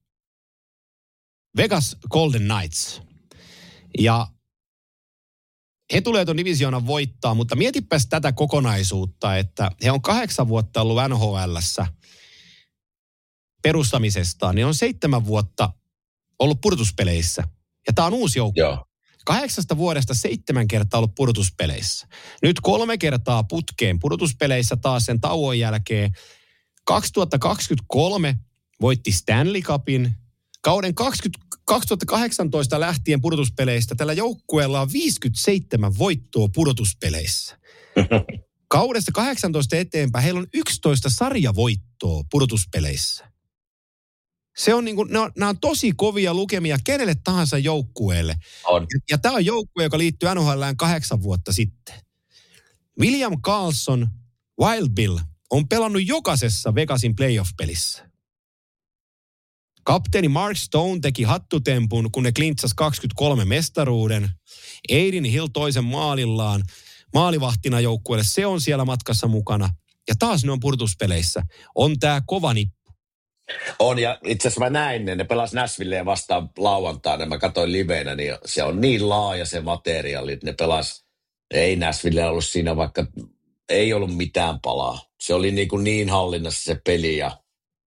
Vegas Golden Knights. Ja he tulee tuon divisioonan voittaa, mutta mietipäs tätä kokonaisuutta, että he on 8 vuotta ollut NHL:ssä perustamisestaan, niin on 7 vuotta ollut pudotuspeleissä. Ja tämä on uusi joukko. Joo. 8 vuodesta 7 kertaa ollut pudotuspeleissä. Nyt 3 kertaa putkeen pudotuspeleissä taas sen tauon jälkeen. 2023 voitti Stanley Cupin. Kauden 2018 lähtien pudotuspeleistä tällä joukkueella on 57 voittoa pudotuspeleissä. Kaudesta 18 eteenpäin heillä on 11 sarjavoittoa pudotuspeleissä. Se on niin kuin, nämä on tosi kovia lukemia kenelle tahansa joukkueelle. On. Ja tämä on joukkue, joka liittyy NHL:ään 8 vuotta sitten. William Karlsson, Wild Bill, on pelannut jokaisessa Vegasin playoff-pelissä. Kapteeni Mark Stone teki hattutempun, kun ne klintsasi 23 mestaruuden. Aiden Hill toisen maalillaan. Maalivahtina joukkueelle, se on siellä matkassa mukana. Ja taas ne on pudotuspeleissä. On tää kova nippu. On, ja itse asiassa mä näin ne pelas Nashvilleen vastaan lauantaina, ja mä katsoin liveenä, niin se on niin laaja se materiaali, että ne ei Nashville ollut siinä, vaikka ei ollut mitään palaa. Se oli niin hallinnassa se peli, ja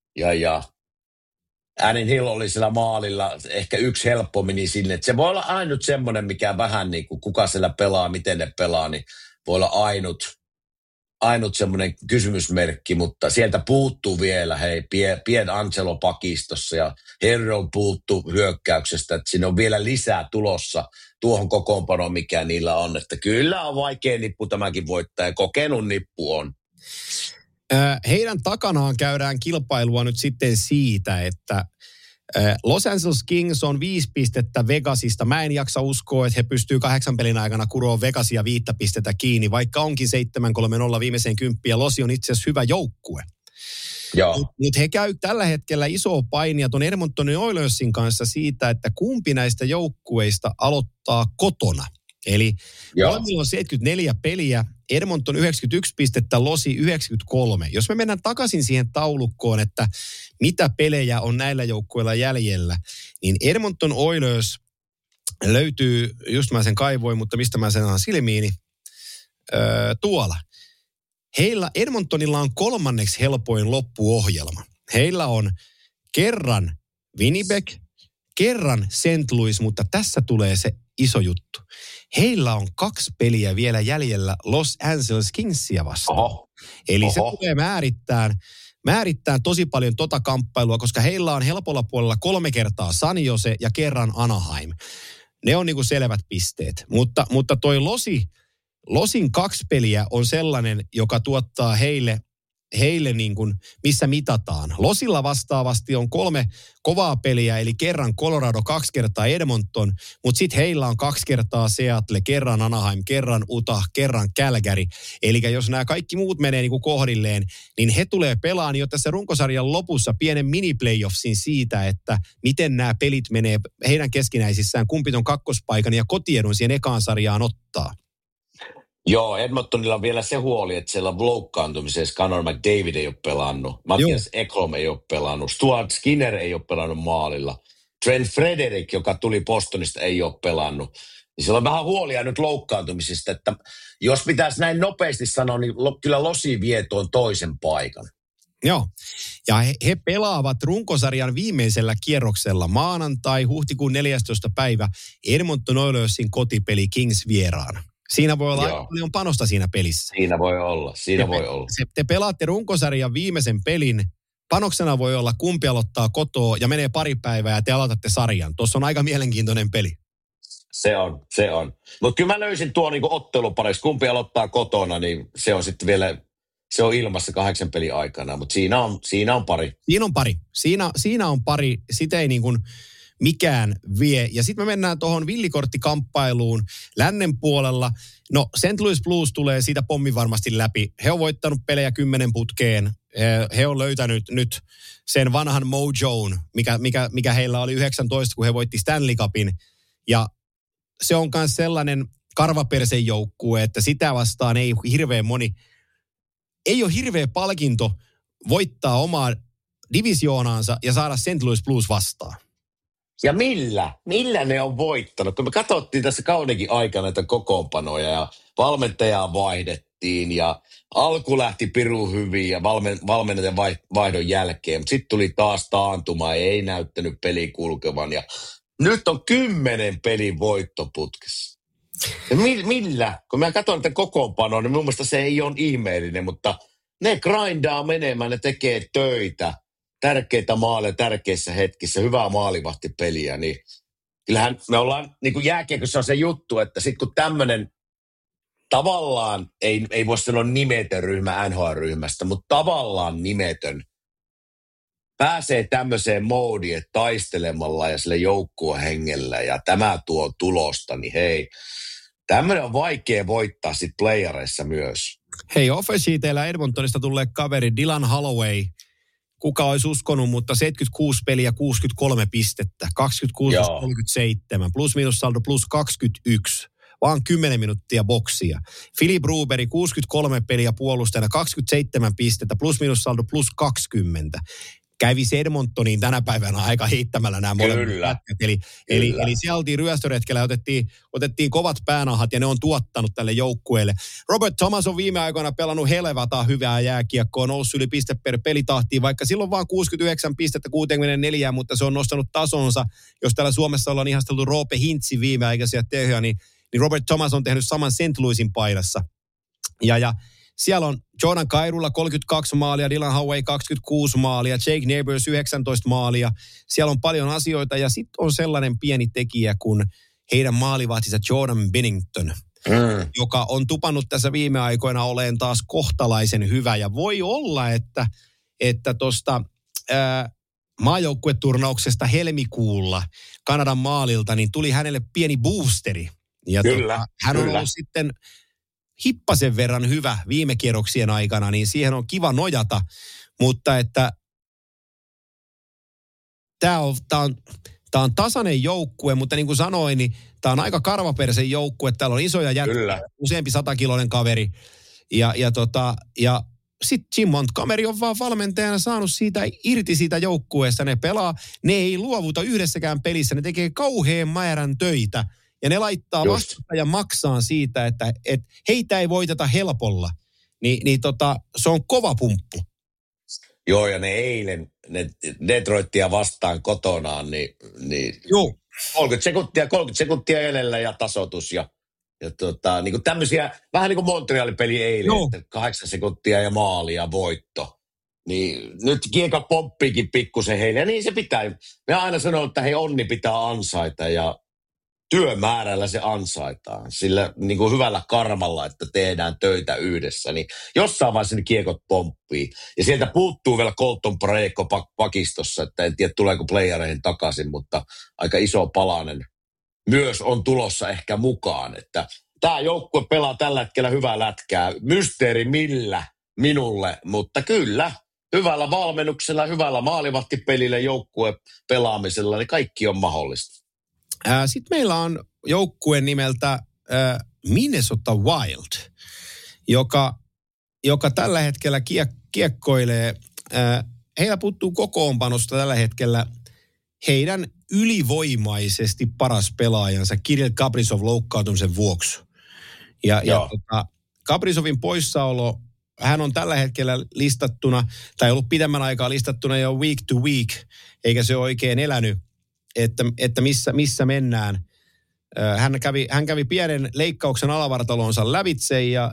Aiden Hill oli siellä maalilla, ehkä yksi helppo meni sinne, että se voi olla ainut semmoinen, mikä vähän niin kuin kuka siellä pelaa, miten ne pelaa, niin voi olla ainut semmoinen kysymysmerkki, mutta sieltä puuttuu vielä, Pien Angelo pakistossa ja Herro puuttuu hyökkäyksestä, että siinä on vielä lisää tulossa tuohon kokoonpanoon, mikä niillä on, että kyllä on vaikea nippu tämäkin voittaa ja kokenut nippu on. Heidän takanaan käydään kilpailua nyt sitten siitä, että Los Angeles Kings on 5 pistettä Vegasista. Mä en jaksa uskoa, että he pystyy 8 pelin aikana kuroon Vegasia 5 pistettä kiinni, vaikka onkin 7-3-0 viimeiseen 10, ja Losi on itse asiassa hyvä joukkue. Mutta he käy tällä hetkellä isoa painia tuon Edmontonin Oilersin kanssa siitä, että kumpi näistä joukkueista aloittaa kotona. Eli Molemmilla on 74 peliä, Edmonton 91 pistettä, Losi 93. Jos me mennään takaisin siihen taulukkoon, että mitä pelejä on näillä joukkueilla jäljellä, niin Edmonton Oilers löytyy, just mä sen kaivoin, mutta mistä mä sen saan silmiini, tuolla. Edmontonilla on 3. helpoin loppuohjelma. Heillä on kerran Winnipeg, kerran St. Louis, mutta tässä tulee se iso juttu. Heillä on 2 peliä vielä jäljellä Los Angeles Kingsia vastaan. Eli se tulee määrittää tosi paljon kamppailua, koska heillä on helpolla puolella 3 kertaa San Jose ja kerran Anaheim. Ne on niinku selvät pisteet. Mutta toi Losin 2 peliä on sellainen, joka tuottaa heille niin kuin, missä mitataan. Losilla vastaavasti on 3 kovaa peliä, eli kerran Colorado, 2 kertaa Edmonton, mutta sitten heillä on 2 kertaa Seattle, kerran Anaheim, kerran Utah, kerran Calgary. Eli jos nämä kaikki muut menee niin kuin kohdilleen, niin he tulee pelaan jo tässä runkosarjan lopussa pienen mini-playoffsin siitä, että miten nämä pelit menee heidän keskinäisissään, kumpi ton kakkospaikan ja kotiedun siihen ekaan sarjaan ottaa. Joo, Edmontonilla on vielä se huoli, että siellä on loukkaantumisessa Connor McDavid ei ole pelannut, Mattias Ekholm ei ole pelannut, Stuart Skinner ei ole pelannut maalilla, Trent Frederick, joka tuli Bostonista, ei ole pelannut. Niin siellä on vähän huolia nyt loukkaantumisista, että jos pitäisi näin nopeasti sanoa, niin kyllä Losi vie tuon toisen paikan. Joo, ja he pelaavat runkosarjan viimeisellä kierroksella maanantai, huhtikuun 14. päivä Edmonton Oilersin kotipeli Kings vieraana. Siinä voi olla aika paljon panosta siinä pelissä. Siinä voi olla. Te pelaatte runkosarjan viimeisen pelin. Panoksena voi olla kumpi aloittaa kotoa ja menee pari päivää ja te aloitatte sarjan. Tuossa on aika mielenkiintoinen peli. Se on. Mutta kyllä mä löysin tuon niinku ottelupareiksi. Kumpi aloittaa kotona, niin se on sitten vielä, se on ilmassa 8 pelin aikana. Mutta siinä on pari. Siinä on pari. Sitä ei niin kuin mikään vie. Ja sitten me mennään tuohon villikorttikamppailuun lännen puolella. No, St. Louis Blues tulee siitä pommin varmasti läpi. He on voittanut pelejä 10 putkeen. He on löytänyt nyt sen vanhan mojoon, mikä heillä oli 19, kun he voitti Stanley Cupin. Ja se on myös sellainen karvapersen joukkue, että sitä vastaan ei ole hirveä palkinto voittaa omaa divisioonaansa ja saada St. Louis Blues vastaan. Ja millä ne on voittanut? Kun me katsottiin tässä kaudenkin aikana näitä kokoonpanoja ja valmentajaa vaihdettiin ja alku lähti pirun hyvin ja valmentajan vaihdon jälkeen. Mutta sitten tuli taas taantuma, ei näyttänyt peli kulkevan ja nyt on 10 pelin voittoputkessa. Ja millä? Kun mä katson tätä kokoonpanoa, niin mun mielestä se ei ole ihmeellinen, mutta ne grindaa menemään, ne tekee töitä. tärkeitä maaleja tärkeissä hetkissä, hyvää maalivahtipeliä, niin kyllähän me ollaan, niin kuin jääkiekossa on se juttu, että sitten kun tämmöinen tavallaan, ei voi sanoa nimetön ryhmä NHL-ryhmästä, mutta tavallaan nimetön, pääsee tämmöiseen moodiin, että taistelemalla ja sille joukkuehengellä ja tämä tuo tulosta, niin hei, tämmöinen on vaikea voittaa sitten playereissa myös. Hei, officiiteillä Edmontonista tulee kaveri Dylan Holloway. Kuka olisi uskonut, mutta 76 peliä, 63 pistettä, 26-37, plus-minus-saldo plus 21, vaan 10 minuuttia boksia. Philip Bruberi, 63 peliä puolustajana, 27 pistettä, plus-minus-saldo plus 20. Kävisi Edmontoniin tänä päivänä aika heittämällä nämä molemmat jätkät. Eli siellä oltiin ryöstöretkellä ja otettiin kovat päänahat ja ne on tuottanut tälle joukkueelle. Robert Thomas on viime aikoina pelannut helvetaa hyvää jääkiekkoa, noussut yli piste per pelitahtiin, vaikka silloin vaan 69 pistettä 64, mutta se on nostanut tasonsa. Jos täällä Suomessa ollaan ihasteltu Roope Hintsin viimeaikaisia tehoja, niin Robert Thomas on tehnyt saman St. Louisin paidassa. Ja siellä on Jordan Kairulla 32 maalia, Dylan Holloway 26 maalia, Jake Neighbors 19 maalia. Siellä on paljon asioita ja sitten on sellainen pieni tekijä kuin heidän maalivahtinsa Jordan Binnington, joka on tupannut tässä viime aikoina oleen taas kohtalaisen hyvä. Ja voi olla, että tuosta maajoukkueturnauksesta helmikuulla Kanadan maalilta niin tuli hänelle pieni boosteri. Ja hän on ollut sitten hippasen verran hyvä viime kierroksien aikana, niin siihen on kiva nojata, mutta että tämä on tasainen joukkue, mutta niin kuin sanoin, niin tämä on aika karvapersen joukkue, täällä on isoja jätkiä, useampi 100-kiloinen kaveri, ja sitten Jim Montgomery on vaan valmentajana saanut irti siitä joukkueesta, ne pelaa, ne ei luovuta yhdessäkään pelissä, ne tekee kauhean määrän töitä, ja ne laittaa vastustajan maksaan siitä, että heitä ei voiteta helpolla. Se on kova pumppu. Joo, ja ne eilen, ne Detroitia vastaan kotonaan, niin 30 sekuntia edellä ja tasoitus. Ja niin kuin tämmöisiä, vähän niin kuin Montrealin peli eilen, että 8 sekuntia ja maali ja voitto. Niin nyt kiekka pomppiikin pikkusen heille, ja niin se pitää. Me aina sanoo, että hei, onni pitää ansaita, ja työmäärällä se ansaitaan. Sillä niin kuin hyvällä karmalla, että tehdään töitä yhdessä, niin jossain vaiheessa ne kiekot pomppii. Ja sieltä puuttuu vielä Colton Parayko pakistossa, että en tiedä tuleeko playereihin takaisin, mutta aika iso palanen myös on tulossa ehkä mukaan. Että tämä joukkue pelaa tällä hetkellä hyvää lätkää. Mysteeri millä minulle, mutta kyllä, hyvällä valmennuksella, hyvällä maalivahtipelillä, joukkue pelaamisella, niin kaikki on mahdollista. Sitten meillä on joukkue nimeltä Minnesota Wild, joka tällä hetkellä kiekkoilee. Heillä puuttuu kokoonpanosta tällä hetkellä heidän ylivoimaisesti paras pelaajansa, Kirill Kaprizov, loukkaantumisen vuoksi. Kaprizovin poissaolo, hän on tällä hetkellä listattuna, tai ollut pidemmän aikaa listattuna jo week to week, eikä se ole oikein elänyt. Että missä mennään. Hän kävi pienen leikkauksen alavartalonsa lävitse ja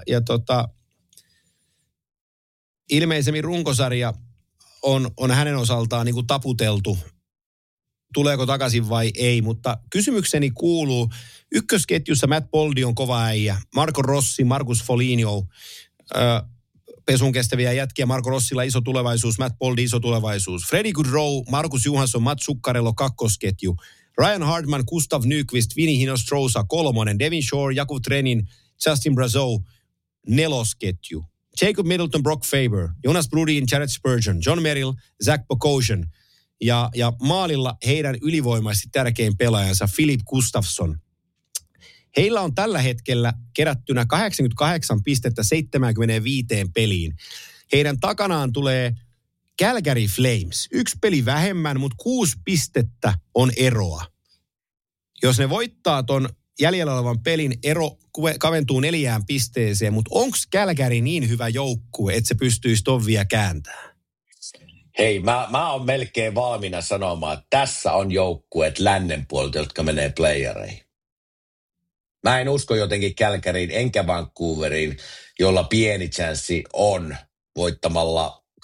ilmeisemmin runkosarja on hänen osaltaan niin kuin taputeltu. Tuleeko takaisin vai ei, mutta kysymykseni kuuluu, ykkösketjussa Matt Boldy on kova äijä, Marco Rossi, Marcus Foligno, pesun kestäviä jätkiä, Marco Rossilla iso tulevaisuus, Matt Boldy iso tulevaisuus. Freddie Gaudreau, Markus Johansson, Matt Zuccarello kakkosketju. Ryan Hartman, Gustav Nyqvist, Vinny Hinostroza kolmonen. Devin Shore, Jakub Trenin, Justin Brazeau nelosketju. Jacob Middleton, Brock Faber, Jonas Brodin, Jared Spurgeon, John Merrill, Zach Bogosian. Ja maalilla heidän ylivoimaisesti tärkein pelaajansa Filip Gustafsson. Heillä on tällä hetkellä kerättynä 88 pistettä 75 peliin. Heidän takanaan tulee Calgary Flames. 1 peli vähemmän, mutta 6 pistettä on eroa. Jos ne voittaa ton jäljellä olevan pelin, ero kaventuu 4 pisteeseen, mutta onko Calgary niin hyvä joukkue, että se pystyisi ton vielä kääntämään? Hei, mä oon melkein valmiina sanomaan, että tässä on joukkueet lännen puolelta, jotka menee playereihin. Mä en usko jotenkin Calgaryin enkä Vancouveriin, jolla pieni chanssi on voittamalla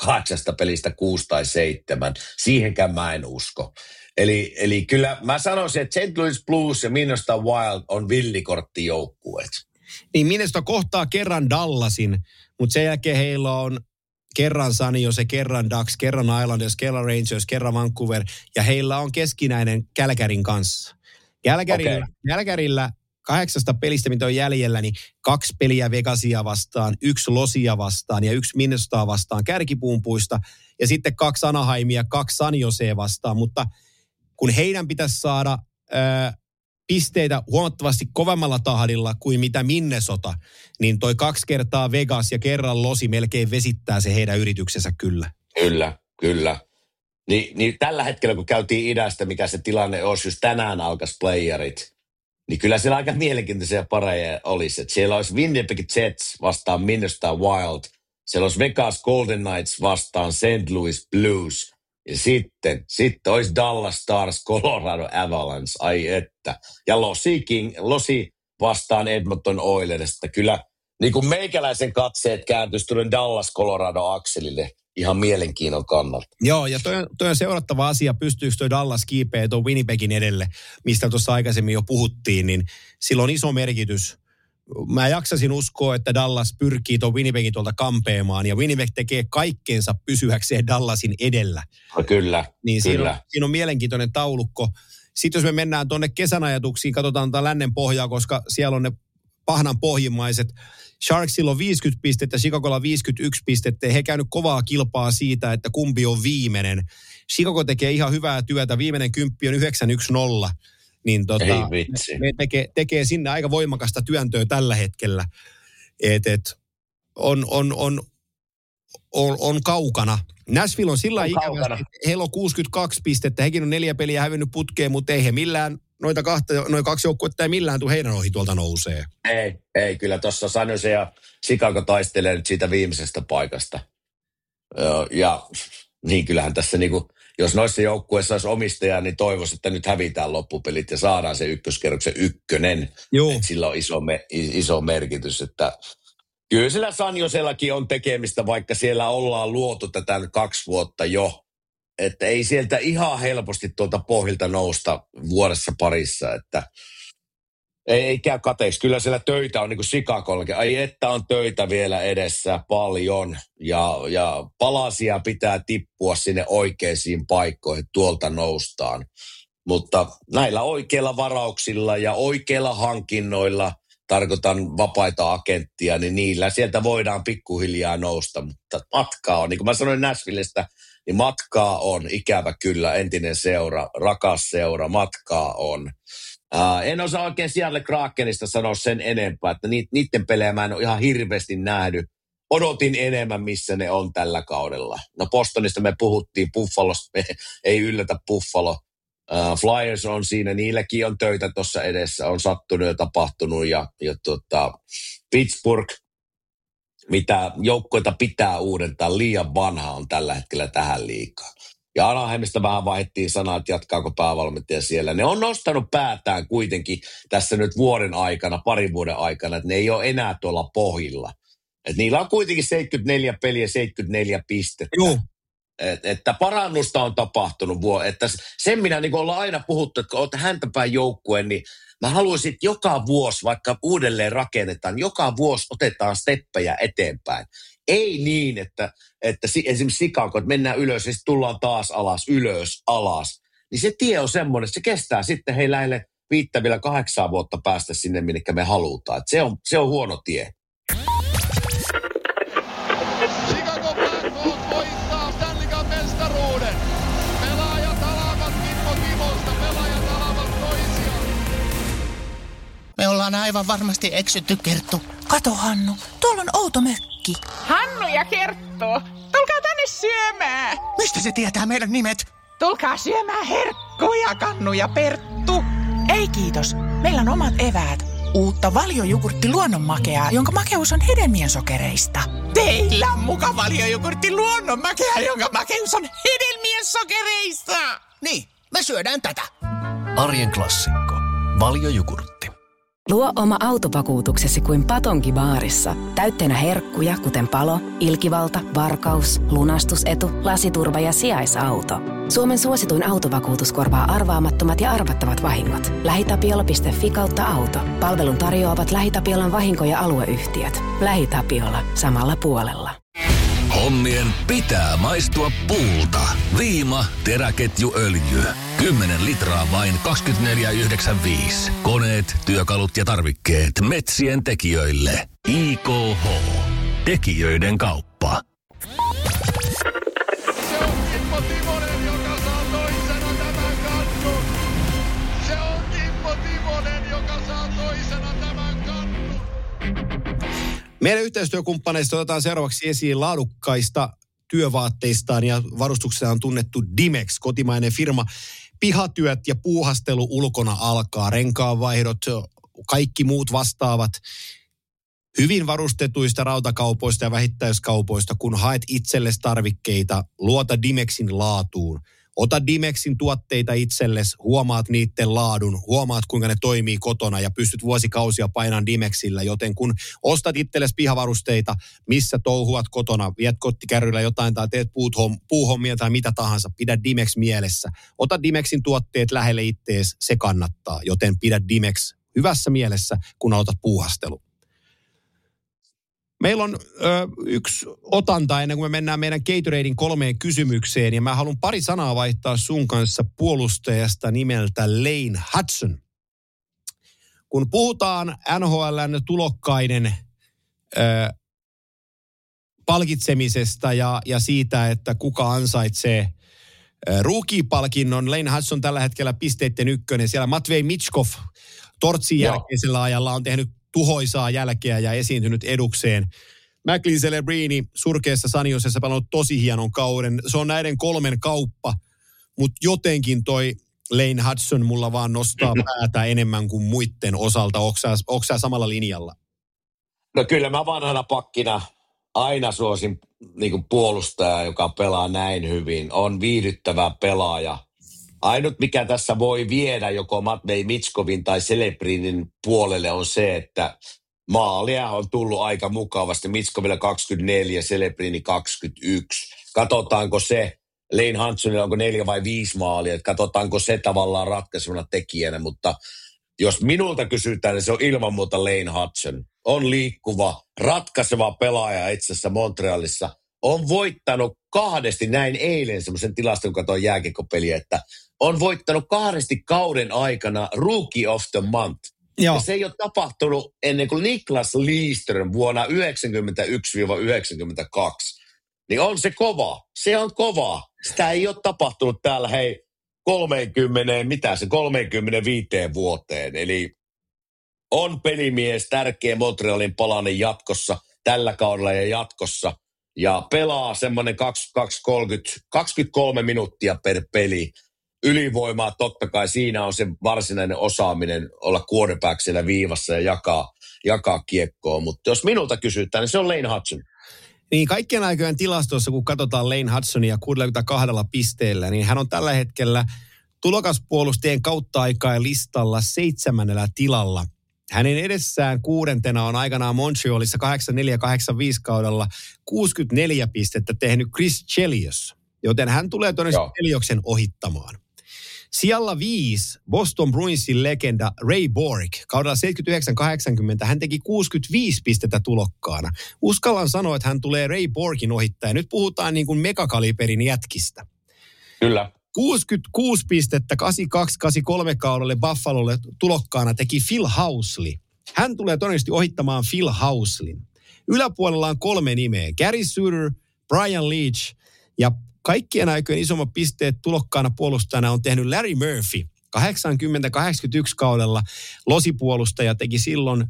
8 pelistä 6 tai 7. Siihenkään mä en usko. Eli kyllä mä sanoisin, että St. Louis Blues ja Minnesota Wild on villikorttijoukkueet. Niin Minnesota kohtaa kerran Dallasin, mutta sen jälkeen heillä on kerran San Jose, kerran Ducks, kerran Islanders, kerran Rangers, kerran Vancouver. Ja heillä on keskinäinen Calgaryn kanssa. Calgaryllä 8 pelistä, mitä on jäljellä, niin 2 peliä Vegasia vastaan, 1 Losia vastaan ja 1 Minnesotaa vastaan kärkipumpuista. Ja sitten 2 Anaheimia, 2 San Josea vastaan. Mutta kun heidän pitäisi saada pisteitä huomattavasti kovemmalla tahdilla kuin mitä Minnesota, niin toi 2 kertaa Vegas ja kerran Losi melkein vesittää se heidän yrityksensä kyllä. Kyllä. Niin tällä hetkellä, kun käytiin idästä, mikä se tilanne olisi, jos tänään alkaisi playerit, niin kyllä siellä aika mielenkiintoisia pareja olisi. Että siellä olisi Winnipeg Jets vastaan Minnesota Wild, siellä olisi Vegas Golden Knights vastaan St. Louis Blues, ja sitten olisi Dallas Stars, Colorado Avalanche, ai että. Ja Losi vastaan Edmonton Oilers. Kyllä niin kuin meikäläisen katseet kääntyisi tuonne Dallas-Colorado-akselille ihan mielenkiinnon kannalta. Joo, ja toi on seurattava asia, pystyykö toi Dallas kiipeä tuon Winnipegin edelle, mistä tuossa aikaisemmin jo puhuttiin, niin sillä on iso merkitys. Mä jaksasin uskoa, että Dallas pyrkii tuon Winnipegin tuolta kampeamaan, ja Winnipeg tekee kaikkeensa pysyäkseen Dallasin edellä. No kyllä, niin kyllä. Siinä on mielenkiintoinen taulukko. Sitten jos me mennään tuonne kesän ajatuksiin, katsotaan tätä lännen pohjaa, koska siellä on ne pahnan pohjimmaiset. Sharksilla on 50 pistettä, Chicagolla 51 pistettä, ja he käynyt kovaa kilpaa siitä, että kumpi on viimeinen. Chicago tekee ihan hyvää työtä, viimeinen 10 on 9-1-0. Niin me tekee sinne aika voimakasta työntöä tällä hetkellä. On kaukana. Nashville on sillä ikävästi, heillä on 62 pistettä, hekin on 4 peliä hävinnyt putkeen, mutta ei he millään, noin 2 joukkuetta ei millään tule heidän ohi tuolta nousee. Ei, kyllä tuossa San Jose ja Chicago taistelee nyt siitä viimeisestä paikasta. Ja niin kyllähän tässä niinku, jos noissa joukkueissa olisi omistaja, niin toivoisi, että nyt hävitään loppupelit ja saadaan se ykköskerroksen 1. Että sillä on iso merkitys, että kyllä sillä San Josellakin on tekemistä, vaikka siellä ollaan luotu tätä 2 vuotta jo. Että ei sieltä ihan helposti tuolta pohjilta nousta vuodessa parissa, että ei käy kateeksi. Kyllä siellä töitä on niin kuin Chicagollakin. Ai että on töitä vielä edessä paljon ja palasia pitää tippua sinne oikeisiin paikkoihin, tuolta noustaan. Mutta näillä oikeilla varauksilla ja oikeilla hankinnoilla, tarkoitan vapaita agenttia, niin niillä sieltä voidaan pikkuhiljaa nousta. Mutta matkaa on, niin kuin mä sanoin Nashvillestä, niin matkaa on, ikävä kyllä, entinen seura, rakas seura, matkaa on. En osaa oikein Seattle Krakenista sanoa sen enempää, että niiden pelejä mä en ole ihan hirveästi nähnyt. Odotin enemmän, missä ne on tällä kaudella. No Bostonista me puhuttiin, Buffalosta ei yllätä Buffalo. Flyers on siinä, niilläkin on töitä tuossa edessä, on sattunut ja tapahtunut. Ja Pittsburgh, mitä joukkoita pitää uudentaa, liian vanha on tällä hetkellä tähän liigaan. Ja Anaheimista vähän vaihdettiin sanaa, että jatkaako päävalmentaja siellä. Ne on nostanut päätään kuitenkin tässä nyt parin vuoden aikana, että ne ei ole enää tuolla pohjilla. Että niillä on kuitenkin 74 peliä, 74 pistettä. Joo. Että parannusta on tapahtunut. Että sen minä niin kuin ollaan aina puhuttu, että kun olet häntäpäin joukkueen, niin mä haluaisin, että joka vuosi, vaikka uudelleen rakennetaan, joka vuosi otetaan steppejä eteenpäin. Ei niin, että esimerkiksi Chicago, että mennään ylös ja sitten tullaan taas alas, ylös, alas. Niin se tie on semmoinen, että se kestää sitten lähelle 5-8 vuotta päästä sinne, minne me halutaan. Että se on huono tie. Chicago Blackhawks voittaa Stanley Cup -mestaruuden. Pelaajat alavat Kimmo Timosta, pelaajat alavat toisiaan. Me ollaan aivan varmasti eksytty, Kerttu. Kato, Hannu, tuolla on outo mökki. Hannu ja Kerttu, tulkaa tänne syömään. Mistä se tietää meidän nimet? Tulkaa syömään herkkuja, Kannu ja Perttu. Ei kiitos, meillä on omat eväät. Uutta Valio-jogurtti luonnonmakeaa, jonka makeus on hedelmien sokereista. Teillä on muka Valio-jogurtti luonnonmakeaa, jonka makeus on hedelmien sokereista. Niin, me syödään tätä. Arjen klassikko. Valio-jogurtti. Luo oma autovakuutuksesi kuin Patonki-baarissa. Täytteenä herkkuja, kuten palo, ilkivalta, varkaus, lunastusetu, lasiturva ja sijaisauto. Suomen suosituin autovakuutus korvaa arvaamattomat ja arvattavat vahingot. LähiTapiola.fi/auto. Palvelun tarjoavat LähiTapiolan vahinko- ja alueyhtiöt. LähiTapiola. Samalla puolella. Hommien pitää maistua puulta. Viima teräketjuöljy. 10 litraa vain 24,95. Koneet, työkalut ja tarvikkeet metsien tekijöille. IKH. Tekijöiden kauppa. Se on Kimmo Timonen, joka saa toisena tämän kannun. Se on Kimmo Timonen, joka saa toisena tämän kannun. Meidän yhteistyökumppaneista otetaan seuraavaksi esiin laadukkaista työvaatteistaan ja varustuksestaan tunnettu Dimex, kotimainen firma. Pihatyöt ja puuhastelu ulkona alkaa, renkaanvaihdot, kaikki muut vastaavat hyvin varustetuista rautakaupoista ja vähittäiskaupoista. Kun haet itsellesi tarvikkeita, luota Dimexin laatuun. Ota Dimexin tuotteita itsellesi, huomaat niiden laadun, huomaat kuinka ne toimii kotona ja pystyt vuosikausia painamaan Dimexillä. Joten kun ostat itsellesi pihavarusteita, missä touhuat kotona, viet kottikärryllä jotain tai teet puuhommia tai mitä tahansa, pidä Dimex mielessä. Ota Dimexin tuotteet lähelle ittees, se kannattaa. Joten pidä Dimex hyvässä mielessä, kun aloitat puuhastelu. Meillä on yksi otanta ennen kuin me mennään meidän Gatoraden 3 kysymykseen. Ja mä haluan pari sanaa vaihtaa sun kanssa puolustajasta nimeltä Lane Hudson. Kun puhutaan NHL:n tulokkaiden palkitsemisesta ja siitä, että kuka ansaitsee rookie-palkinnon, Lane Hudson tällä hetkellä pisteitten ykkönen. Siellä Matvei Michkov tortsin jälkeisellä ajalla on tehnyt tuhoisaa jälkeä ja esiintynyt edukseen. McLean Celebrini surkeassa Saniosessa pelannut tosi hienon kauden. Se on näiden kolmen kauppa, mutta jotenkin toi Lane Hudson mulla vaan nostaa päätä enemmän kuin muiden osalta. Onko sä samalla linjalla? No kyllä mä vanhana pakkina aina suosin niin kuin puolustaja, joka pelaa näin hyvin. On viihdyttävä pelaaja. Ainut, mikä tässä voi viedä joko Matvei Michkovin tai Celebrinin puolelle on se, että maalia on tullut aika mukavasti. Michkovilla 24, Celebrini 21. Katsotaanko se, Lane Hudsonilla onko 4 vai 5 maalia, että katsotaanko se tavallaan ratkaisuna tekijänä, mutta jos minulta kysytään, niin se on ilman muuta Lane Hudson. On liikkuva, ratkaiseva pelaaja itse asiassa Montrealissa. On voittanut kahdesti, näin eilen semmoisen tilaston, kun katsoin jääkiekkopeliä, että on voittanut kahdesti kauden aikana Rookie of the Month. Joo. Ja se ei ole tapahtunut ennen kuin Niklas Lidström vuonna 1991-1992. Niin on se kova. Se on kova. Sitä ei ole tapahtunut täällä, 35 vuoteen. Eli on pelimies, tärkeä Montrealin palanen jatkossa, tällä kaudella ja jatkossa. Ja pelaa semmoinen 23 minuuttia per peli. Ylivoimaa totta kai siinä on se varsinainen osaaminen olla quarterback siellä viivassa ja jakaa kiekkoa. Mutta jos minulta kysytään, niin se on Lane Hudson. Niin kaikkien aikojen tilastossa, kun katsotaan Lane Hudsonia 62 pisteellä, niin hän on tällä hetkellä tulokaspuolustajien kautta aikaa listalla 7. tilalla. Hänen edessään 6. on aikanaan Montrealissa 84-85 kaudella 64 pistettä tehnyt Chris Chelios, joten hän tulee todennäköisesti Chelioksen ohittamaan. Sijalla 5 Boston Bruinsin legenda Ray Bourque. Kaudella 79-80 hän teki 65 pistettä tulokkaana. Uskallan sanoa, että hän tulee Ray Bourquin ohittaja. Nyt puhutaan niin kuin megakaliberin jätkistä. Kyllä. 66 pistettä 82-83 kaudelle Buffalolle tulokkaana teki Phil Housley. Hän tulee todennäköisesti ohittamaan Phil Housleyn. Yläpuolella on 3 nimeä. Gary Suter, Brian Leach ja kaikkien aikojen isommat pisteet tulokkaana puolustajana on tehnyt Larry Murphy. 80-81 kaudella losipuolustaja teki silloin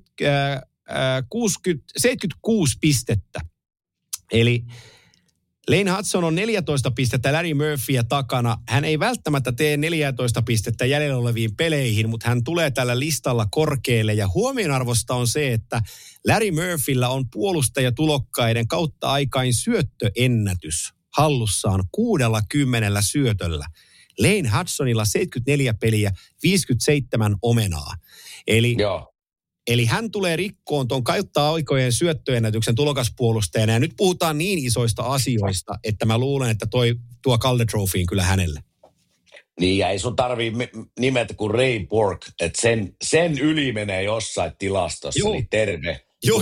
76 pistettä. Eli Lane Hudson on 14 pistettä Larry Murphyä takana. Hän ei välttämättä tee 14 pistettä jäljellä oleviin peleihin, mutta hän tulee tällä listalla korkealle. Ja huomionarvosta on se, että Larry Murphyllä on puolustajatulokkaiden kautta aikain syöttöennätys hallussaan 60 syötöllä. Lane Hudsonilla 74 peliä, 57 omenaa. Eli Eli hän tulee rikkoon tuon kautta aikojen syöttöennätyksen tulokaspuolustajana. Ja nyt puhutaan niin isoista asioista, että mä luulen, että tuo Calder Trophyin kyllä hänelle. Niin, ja ei sun tarvii nimetä kuin Ray Borg, että sen yli menee jossain tilastossa, joo. Niin terve.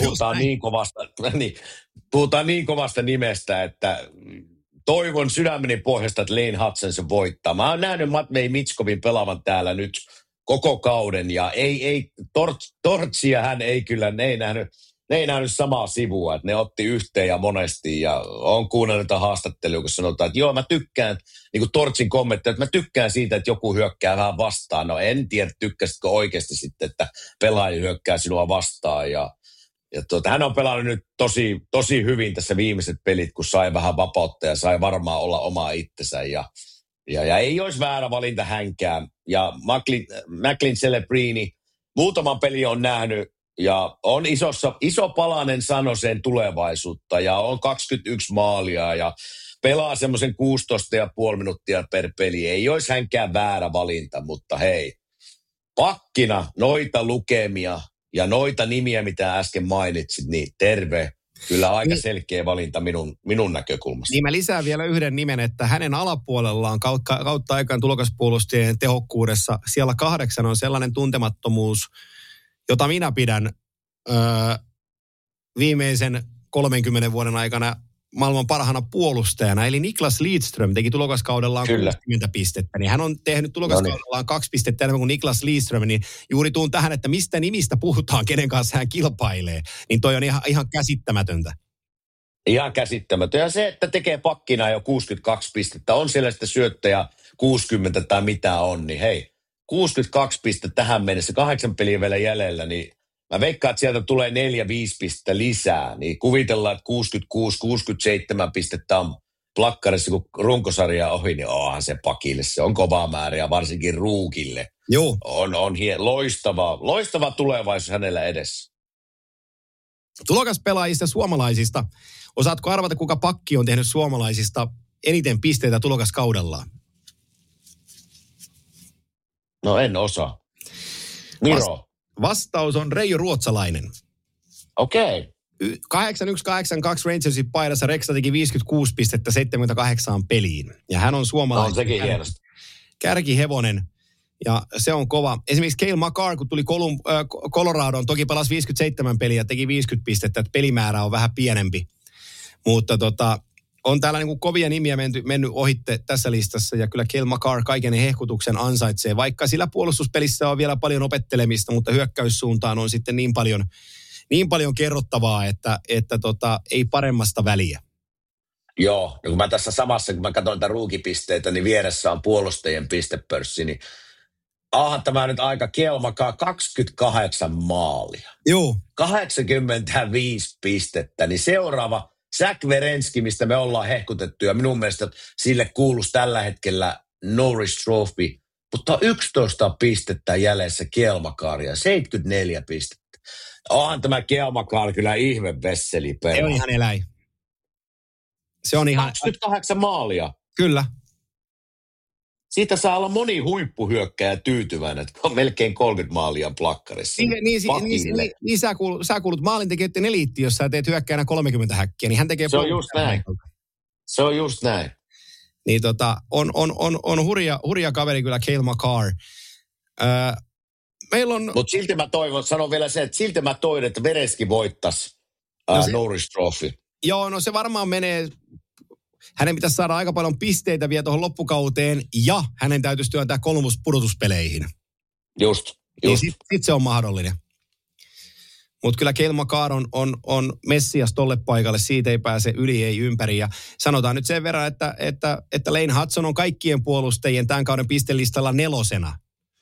Puhutaan niin kovasta nimestä, että toivon sydämeni pohjasta, että Lane Hudson se voittaa. Mä oon nähnyt Matvei Mitskovin pelaavan täällä nyt koko kauden, ja Tortsia hän ei kyllä, ne ei nähnyt samaa sivua, että ne otti yhteen ja monesti, ja on kuunnellut haastattelua, kun sanotaan, että joo, mä tykkään, niin kuin Tortsin kommentteja, että mä tykkään siitä, että joku hyökkää vähän vastaan. No en tiedä, tykkäsitkö oikeasti sitten, että pelaaja hyökkää sinua vastaan, ja hän on pelannut nyt tosi hyvin tässä viimeiset pelit, kun sai vähän vapautta ja sai varmaan olla oma itsensä, ja ei olisi väärä valinta hänkään. Ja Macklin Celebrini muutaman peli on nähnyt, ja on iso palanen Sanoseen tulevaisuutta, ja on 21 maalia, ja pelaa semmoisen 16,5 minuuttia per peli. Ei olisi hänkään väärä valinta, mutta hei, pakkina noita lukemia ja noita nimiä, mitä äsken mainitsit, niin terve. Kyllä aika selkeä valinta minun näkökulmasta. Niin mä lisään vielä yhden nimen, että hänen alapuolellaan kautta aikaan tulokaspuolustajien tehokkuudessa siellä 8 on sellainen tuntemattomuus, jota minä pidän viimeisen 30 vuoden aikana maailman parhaana puolustajana. Eli Niklas Lidström teki tulokaskaudellaan 60 pistettä. Niin hän on tehnyt tulokaskaudellaan 2 pistettä enemmän kuin Niklas Lidström. Niin juuri tuun tähän, että mistä nimistä puhutaan, kenen kanssa hän kilpailee. Niin toi on ihan käsittämätöntä. Ihan käsittämätöntä. Ja se, että tekee pakkina jo 62 pistettä, on siellä sitten syöttäjä 60 tai mitä on, niin hei, 62 pistettä tähän mennessä, 8 peliä vielä jäljellä, niin mä veikkaan, että sieltä tulee 4-5 pistettä lisää, niin kuvitellaan, että 66-67 pistettä on plakkarissa, kun runkosarja ohi, niin onhan se pakille. Se on kova määrä ja varsinkin ruukille. Joo. On loistava tulevaisuus hänellä edessä. Tulokaspelaajista suomalaisista. Osaatko arvata, kuka pakki on tehnyt suomalaisista eniten pisteitä tulokaskaudellaan? No en osaa. Miro. Vastaus on Reijo Ruotsalainen. Okei. 8182 Rangersin paidassa Reksa teki 56 pistettä 78 peliin. Ja hän on suomalainen. On sekin hienosti. Kärkihevonen. Ja se on kova. Esimerkiksi Cale Makar, kun tuli Coloradoon, toki pelasi 57 peliä, teki 50 pistettä, että pelimäärä on vähän pienempi. Mutta on täällä niin kuin kovia nimiä mennyt ohitte tässä listassa, ja kyllä Cale Makar kaiken hehkutuksen ansaitsee, vaikka sillä puolustuspelissä on vielä paljon opettelemista, mutta hyökkäyssuuntaan on sitten niin paljon kerrottavaa, että ei paremmasta väliä. Joo, no kun mä tässä samassa, kun mä katson näitä ruukipisteitä, niin vieressä on puolustajien pistepörssi, niin tämä nyt aika Cale Makar 28 maalia. Joo. 85 pistettä, niin seuraava Zach Werenski, mistä me ollaan hehkutettu, ja minun mielestä sille kuuluisi tällä hetkellä Norris Trophy, mutta 11 pistettä jäljessä Cale Makaria, 74 pistettä. Onhan tämä Cale Makar kyllä ihme vesseli pelaa. Se on ihan eläin. Se on ihan 28 maalia. Kyllä. Siitä saa olla moni huippuhyökkäjä tyytyväinen, että on melkein 30 maalia plakkarissa. Niin sä kuulut maalintekijöiden eliitti, jos sä teet hyökkäänä 30 häkkiä, niin hän tekee... Se on just näin. Se on just näin. Niin on hurja kaveri kyllä Cale Makar. Meillä on... Mutta silti mä sanon vielä se, että silti mä toivon, että Werenski voittaisi Norris Trophy. Joo, no se varmaan menee... Hänen pitäisi saada aika paljon pisteitä vielä tuohon loppukauteen, ja hänen täytyisi työntää pudotuspeleihin. Just. Niin sit se on mahdollinen. Mutta kyllä Cale Makar on messias tolle paikalle, siitä ei pääse yli, ei ympäri. Ja sanotaan nyt sen verran, että Lane Hudson on kaikkien puolustajien tämän kauden pistelistalla 4.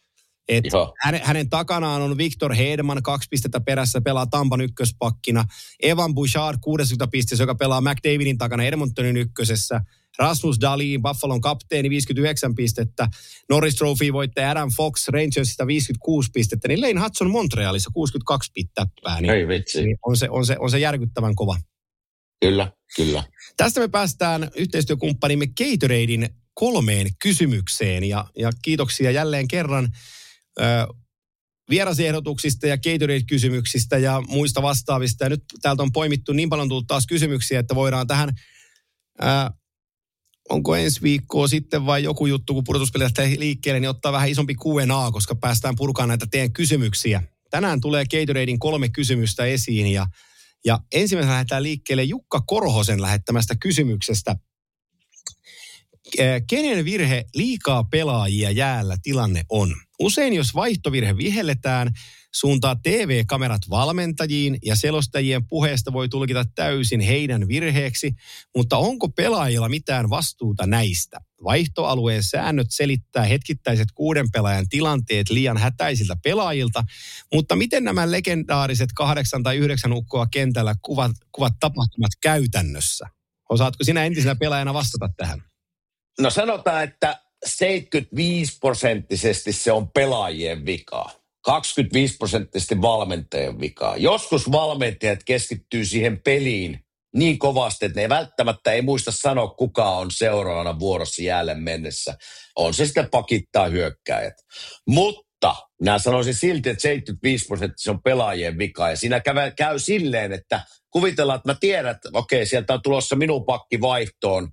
Hänen takanaan on Victor Hedman 2 pistettä perässä, pelaa Tampan ykköspakkina. Evan Bouchard 60 pisteessä, joka pelaa McDavidin takana Edmontonin ykkösessä. Rasmus Dahlin, Buffalon kapteeni 59 pistettä. Norris Trophy voittaja Adam Fox Rangersista 56 pistettä. Niin Lane Hudson Montrealissa 62 pittäppää. Niin, ei vitsi. Niin on se järkyttävän kova. Kyllä. Tästä me päästään yhteistyökumppanimme Gatoraden 3 kysymykseen. Ja kiitoksia jälleen kerran vierasehdotuksista ja Gatorade-kysymyksistä ja muista vastaavista. Ja nyt täältä on poimittu niin paljon tullut taas kysymyksiä, että voidaan tähän, onko ensi viikkoa sitten vai joku juttu, kun pudotuspelit lähtee liikkeelle, niin ottaa vähän isompi Q&A, koska päästään purkaan näitä teidän kysymyksiä. Tänään tulee Gatoradein 3 kysymystä esiin ja ensimmäisenä lähdetään liikkeelle Jukka Korhosen lähettämästä kysymyksestä. Kenen virhe liikaa pelaajia jäällä tilanne on? Usein jos vaihtovirhe vihelletään, suuntaa TV-kamerat valmentajiin ja selostajien puheesta voi tulkita täysin heidän virheeksi, mutta onko pelaajilla mitään vastuuta näistä? Vaihtoalueen säännöt selittää hetkittäiset 6 pelaajan tilanteet liian hätäisiltä pelaajilta, mutta miten nämä legendaariset 8 tai 9 ukkoa kentällä kuvat tapahtumat käytännössä? Osaatko sinä entisenä pelaajana vastata tähän? No sanotaan, että 75% se on pelaajien vikaa. 25% valmentajien vikaa. Joskus valmentajat keskittyy siihen peliin niin kovasti, että ne välttämättä ei muista sanoa, kuka on seuraavana vuorossa jäälle mennessä. On se sitten pakittaa hyökkääjät. Mutta minä sanoisin silti, että 75% se on pelaajien vikaa. Ja siinä käy silleen, että kuvitellaan, että mä tiedän, että okei, sieltä on tulossa minun pakki vaihtoon,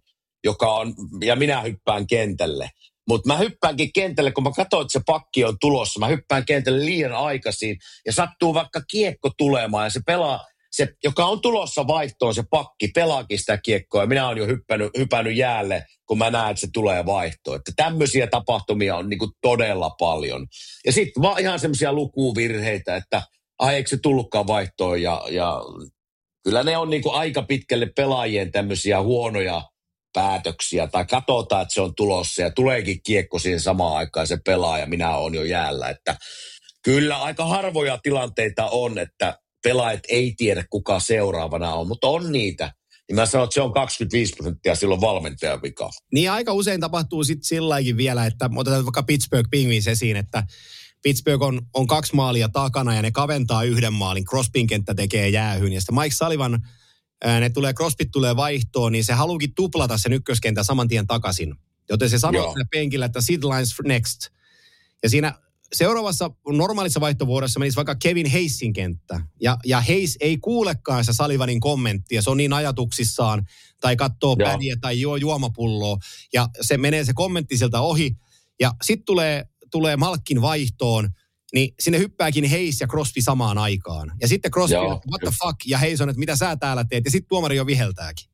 ja minä hyppään kentälle. Mutta mä hyppäänkin kentälle, kun mä katsoin, että se pakki on tulossa. Mä hyppään kentälle liian aikaisin ja sattuu vaikka kiekko tulemaan ja se pelaa, se, joka on tulossa vaihtoon, se pakki pelaakin sitä kiekkoa ja minä olen jo hypännyt jäälle, kun mä näen, että se tulee vaihtoon. Että tämmöisiä tapahtumia on niinku todella paljon. Ja sitten vaan ihan semmoisia lukuvirheitä, että eikö se tullutkaan vaihtoon ja kyllä ne on niinku aika pitkälle pelaajien tämmöisiä huonoja päätöksiä, tai katsotaan, että se on tulossa ja tuleekin kiekko siihen samaan aikaan se pelaa ja minä olen jo jäällä. Että kyllä aika harvoja tilanteita on, että pelaajat ei tiedä kuka seuraavana on, mutta on niitä. Niin mä sanon, että se on 25% silloin valmentajan vika. Niin aika usein tapahtuu sitten silläkin vielä, että otetaan vaikka Pittsburgh Penguins esiin, että Pittsburgh on 2 maalia takana ja ne kaventaa 1 maalin. Crosbyn kenttä tekee jäähyn ja sitten Mike Sullivan Crosbyt tulee vaihtoon, niin se haluukin tuplata sen ykköskentän saman tien takaisin. Joten se sanoo siinä penkillä, että sit lines next. Ja siinä seuraavassa normaalissa vaihtovuorossa menisi vaikka Kevin Hayesin kenttä. Ja Hayes ei kuulekaan se Sullivanin kommenttia. Se on niin ajatuksissaan, tai katsoo pädiä tai juo juomapulloa. Ja se menee se kommentti sieltä ohi. Ja sitten tulee Malkin vaihtoon. Niin sinne hyppääkin Hayes ja Crosby samaan aikaan. Ja sitten Crosby, what the fuck, ja Hayes on, että mitä sä täällä teet, ja sitten tuomari jo viheltääkin.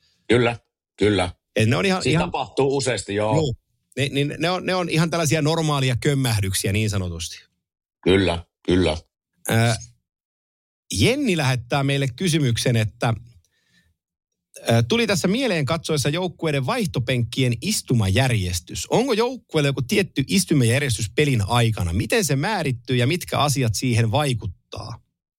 Kyllä. Et ne on ihan tapahtuu useasti, joo. Ne on ihan tällaisia normaalia kömmähdyksiä niin sanotusti. Kyllä. Jenni lähettää meille kysymyksen, että tuli tässä mieleen katsoessa joukkueiden vaihtopenkkien istumajärjestys. Onko joukkueelle joku tietty istumajärjestys pelin aikana? Miten se määrittyy ja mitkä asiat siihen vaikuttaa?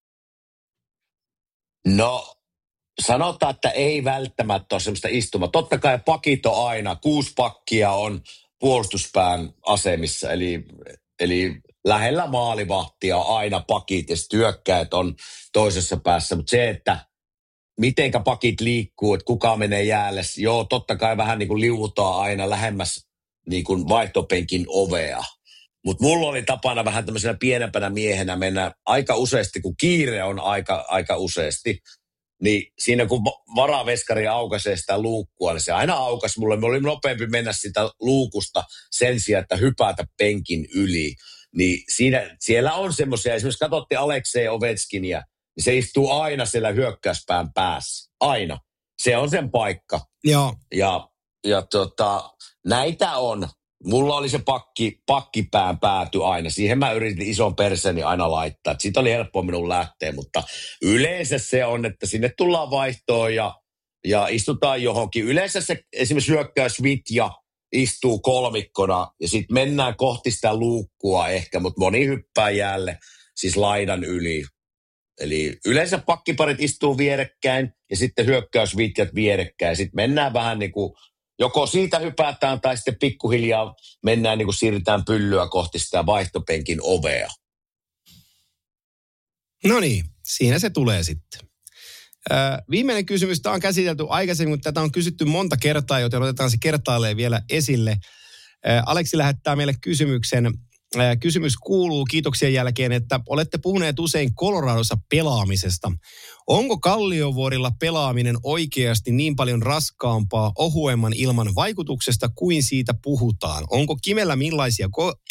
No, sanotaan, että ei välttämättä ole semmoista istumaa. Totta kai pakit on aina. 6 pakkia on puolustuspään asemissa, eli lähellä maalivahtia on aina pakit ja hyökkäät on toisessa päässä. Mutta se, että mitenkä pakit liikkuu, että kuka menee jäälle. Joo, totta kai vähän niin kuin liuutaan aina lähemmäs niin kuin vaihtopenkin ovea. Mutta mulla oli tapana vähän tämmöisenä pienempänä miehenä mennä aika useasti, kun kiire on aika useasti. Niin siinä kun varaveskari aukaisee sitä luukkua, niin se aina aukasi mulle. Me oli nopeampi mennä sitä luukusta sen sijaan, että hypätä penkin yli. Niin siellä on semmoisia, esimerkiksi katsottiin Aleksei Ovechkinia, niin se istuu aina siellä hyökkäyspään päässä. Aina. Se on sen paikka. Joo. Ja näitä on. Mulla oli se pakkipään pääty aina. Siihen mä yritin ison perseni aina laittaa. Et siitä oli helppo minun lähteä, mutta yleensä se on, että sinne tullaan vaihtoon ja istutaan johonkin. Yleensä se esimerkiksi hyökkäysvitja istuu kolmikkona ja sitten mennään kohti sitä luukkua ehkä, mutta moni hyppää jäälle siis laidan yli. Eli yleensä pakkiparit istuu vierekkäin ja sitten hyökkäysvitjat vierekkäin. Sitten mennään vähän niin kuin, joko siitä hypätään tai sitten pikkuhiljaa mennään niin kuin siirrytään pyllyä kohti sitä vaihtopenkin ovea. No niin, siinä se tulee sitten. Viimeinen kysymys, tämä on käsitelty aikaisemmin, mutta tätä on kysytty monta kertaa, joten otetaan se kertaalleen vielä esille. Aleksi lähettää meille kysymyksen. Kysymys kuuluu kiitoksien jälkeen, että olette puhuneet usein Coloradossa pelaamisesta. Onko Kalliovuorilla pelaaminen oikeasti niin paljon raskaampaa ohuemman ilman vaikutuksesta kuin siitä puhutaan? Onko Kimellä millaisia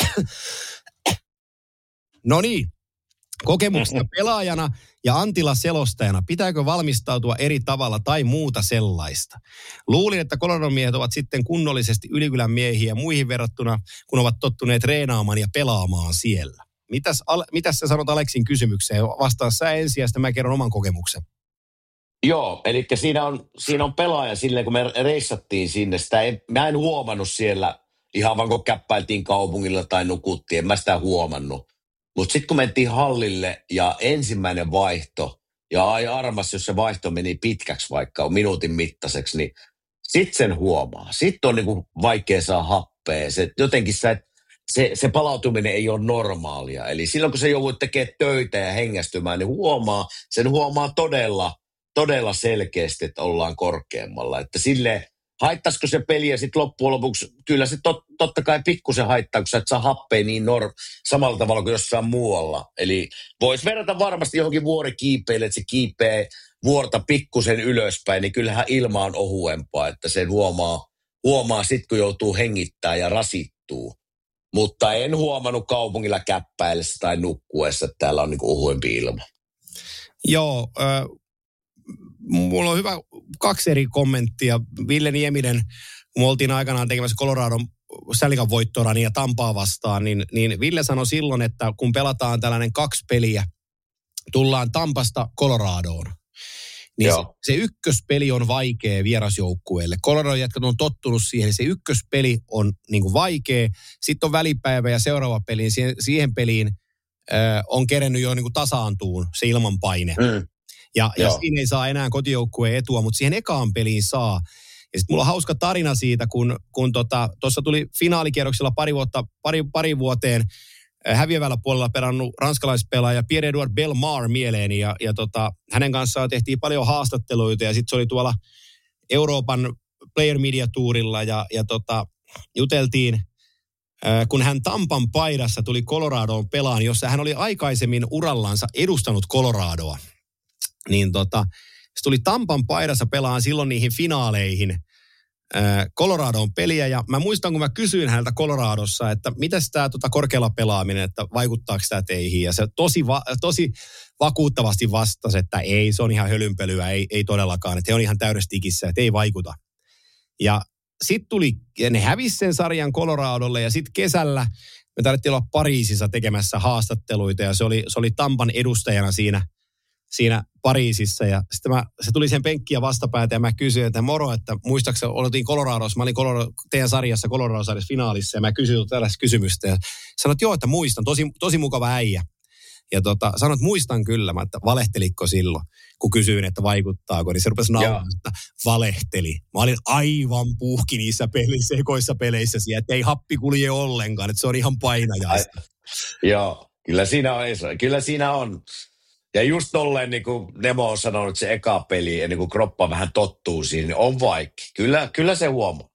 kokemusta pelaajana ja Antila selostajana? Pitääkö valmistautua eri tavalla tai muuta sellaista? Luulin, että Coloradon miehet ovat sitten kunnollisesti Ylikylän miehiä muihin verrattuna, kun ovat tottuneet treenaamaan ja pelaamaan siellä. Mitäs sä sanot Aleksin kysymykseen? Vastaa sä ensin ja sitten mä kerron oman kokemuksen. Joo, eli siinä on pelaaja silleen, kun me reissattiin sinne. Mä en huomannut siellä ihan vaan kun käppäiltiin kaupungilla tai nukuttiin. En mä sitä huomannut. Mutta sitten kun mentiin hallille ja ensimmäinen vaihto, ja ai armas, jos se vaihto meni pitkäksi vaikka minuutin mittaiseksi, niin sitten sen huomaa. Sitten on niinku vaikea saa happea. Jotenkin se palautuminen ei ole normaalia. Eli silloin kun se joudut tekemään töitä ja hengästymään, niin sen huomaa todella selkeästi, että ollaan korkeammalla. Että silleen, haittaisiko se peli ja sitten loppujen lopuksi, kyllä se totta kai pikkusen haittaa, kun sä et saa happea niin samalla tavalla kuin jossain muualla. Eli voisi verrata varmasti johonkin vuorikiipeille, että se kiipee vuorta pikkusen ylöspäin, niin kyllähän ilma on ohuempaa, että sen huomaa sitten, kun joutuu hengittämään ja rasittuu. Mutta en huomannut kaupungilla käppäillessä tai nukkuessa, että täällä on niinku ohuempi ilma. Joo, mulla on hyvä 2 eri kommenttia. Ville Nieminen, kun me oltiin aikanaan tekemässä Coloradon Stanley Cup -voittorani ja Tampaa vastaan, niin Ville sanoi silloin, että kun pelataan tällainen 2 peliä, tullaan Tampasta Coloradoon, niin se ykköspeli on vaikea vierasjoukkueelle. Coloradon jätkät on tottunut siihen, se ykköspeli on niin kuin vaikea. Sitten on välipäivä ja seuraava peli, siihen peliin on kerennyt jo niin kuin tasaantuun se ilmanpaine. Ja siinä ei saa enää kotijoukkueen etua, mutta siihen ekaan peliin saa. Ja sitten mulla on hauska tarina siitä, kun tuossa tuli finaalikierroksella pari vuoteen häviävällä puolella perannut ranskalaispelaaja Pierre-Edouard Bellemare mieleeni. Ja hänen kanssaan tehtiin paljon haastatteluita ja sitten se oli tuolla Euroopan Player Media Tourilla ja juteltiin, kun hän Tampan paidassa tuli Coloradoon pelaan, jossa hän oli aikaisemmin urallansa edustanut Coloradoa. Niin se tuli Tampan paidassa pelaan silloin niihin finaaleihin Coloradon peliä. Ja mä muistan, kun mä kysyin häneltä Coloradossa, että mitäs tää korkealla pelaaminen, että vaikuttaako tämä teihin. Ja se tosi vakuuttavasti vastasi, että ei, se on ihan hölynpölyä, ei todellakaan. Että he on ihan täydessä ikissä, että ei vaikuta. Ja sitten tuli, ne hävisi sen sarjan Coloradolle ja sitten kesällä me tarvittiin olla Pariisissa tekemässä haastatteluita ja se oli Tampan edustajana siinä Pariisissa ja sitten se tuli sen penkkiä vastapäätä ja mä kysyin, että moro, että muistaakseni oltiin Coloradossa, mä olin teidän sarjassa, Colorado-sarjassa finaalissa ja mä kysyin tällaista kysymystä ja sanoit joo, että muistan, tosi mukava äijä. Ja sanoit, muistan kyllä, että valehteliko silloin, kun kysyin, että vaikuttaako, niin se rupesi nauramaan, että valehteli. Mä olin aivan puhki niissä ekoissa peleissä, että ei happi kulje ollenkaan, että se on ihan painajaista. Joo, kyllä siinä on. Ja just tolleen, niin kuin Nemo on sanonut, että se eka peli, ennen kuin kroppa vähän tottuu siihen, niin on vaikea. Kyllä se huomaa.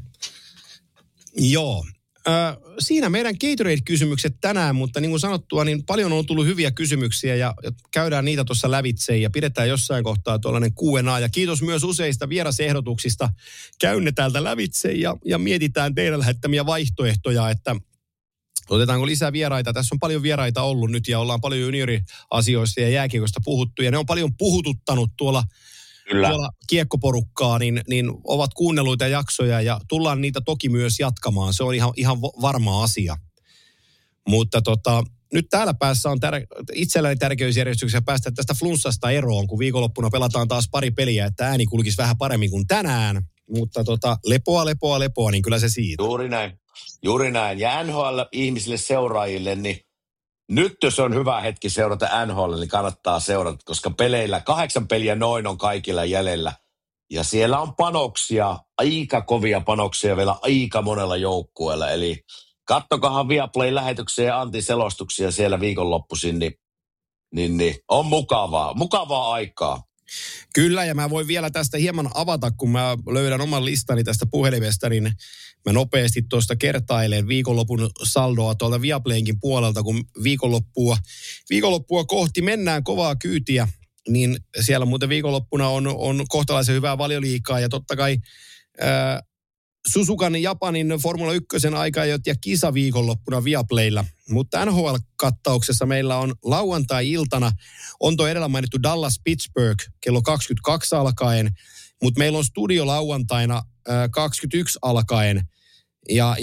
Joo. Siinä meidän Gatorade-kysymykset tänään, mutta niin kuin sanottua, niin paljon on tullut hyviä kysymyksiä ja käydään niitä tuossa lävitse ja pidetään jossain kohtaa tuollainen Q&A. Ja kiitos myös useista vierasehdotuksista. Käymme täältä lävitse ja mietitään teidän lähettämiä vaihtoehtoja, että otetaanko lisää vieraita. Tässä on paljon vieraita ollut nyt ja ollaan paljon junioriasioista ja jääkiekosta puhuttu ja ne on paljon puhututtanut tuolla kiekkoporukkaa, niin ovat kuunnelluita jaksoja ja tullaan niitä toki myös jatkamaan. Se on ihan varma asia. Mutta nyt täällä päässä on itselläni tärkeysjärjestyksessä päästä tästä flunssasta eroon, kun viikonloppuna pelataan taas pari peliä, että ääni kulkisi vähän paremmin kuin tänään. Mutta lepoa, niin kyllä se siitä. Juuri näin. Ja NHL-ihmisille seuraajille, niin nyt jos on hyvä hetki seurata NHL, niin kannattaa seurata, koska 8 peliä noin on kaikilla jäljellä. Ja siellä on panoksia, aika kovia panoksia vielä aika monella joukkueella. Eli kattokahan Viaplay-lähetyksiä ja Antti-selostuksia siellä viikonloppuisin, niin on mukavaa aikaa. Kyllä, ja mä voin vielä tästä hieman avata, kun mä löydän oman listani tästä puhelimesta, niin mä nopeasti tuosta kertailen viikonlopun saldoa tuolta Viaplaynkin puolelta, kun viikonloppua kohti mennään kovaa kyytiä, niin siellä muuten viikonloppuna on kohtalaisen hyvää Valioliigaa, ja totta kai Suzukan Japanin Formula 1 aikaajot ja kisa viikonloppuna Viaplaylla. Mutta NHL-kattauksessa meillä on lauantai-iltana, on tuo edellä mainittu Dallas-Pittsburgh kello 22 alkaen, mutta meillä on studio lauantaina 21 alkaen. Ja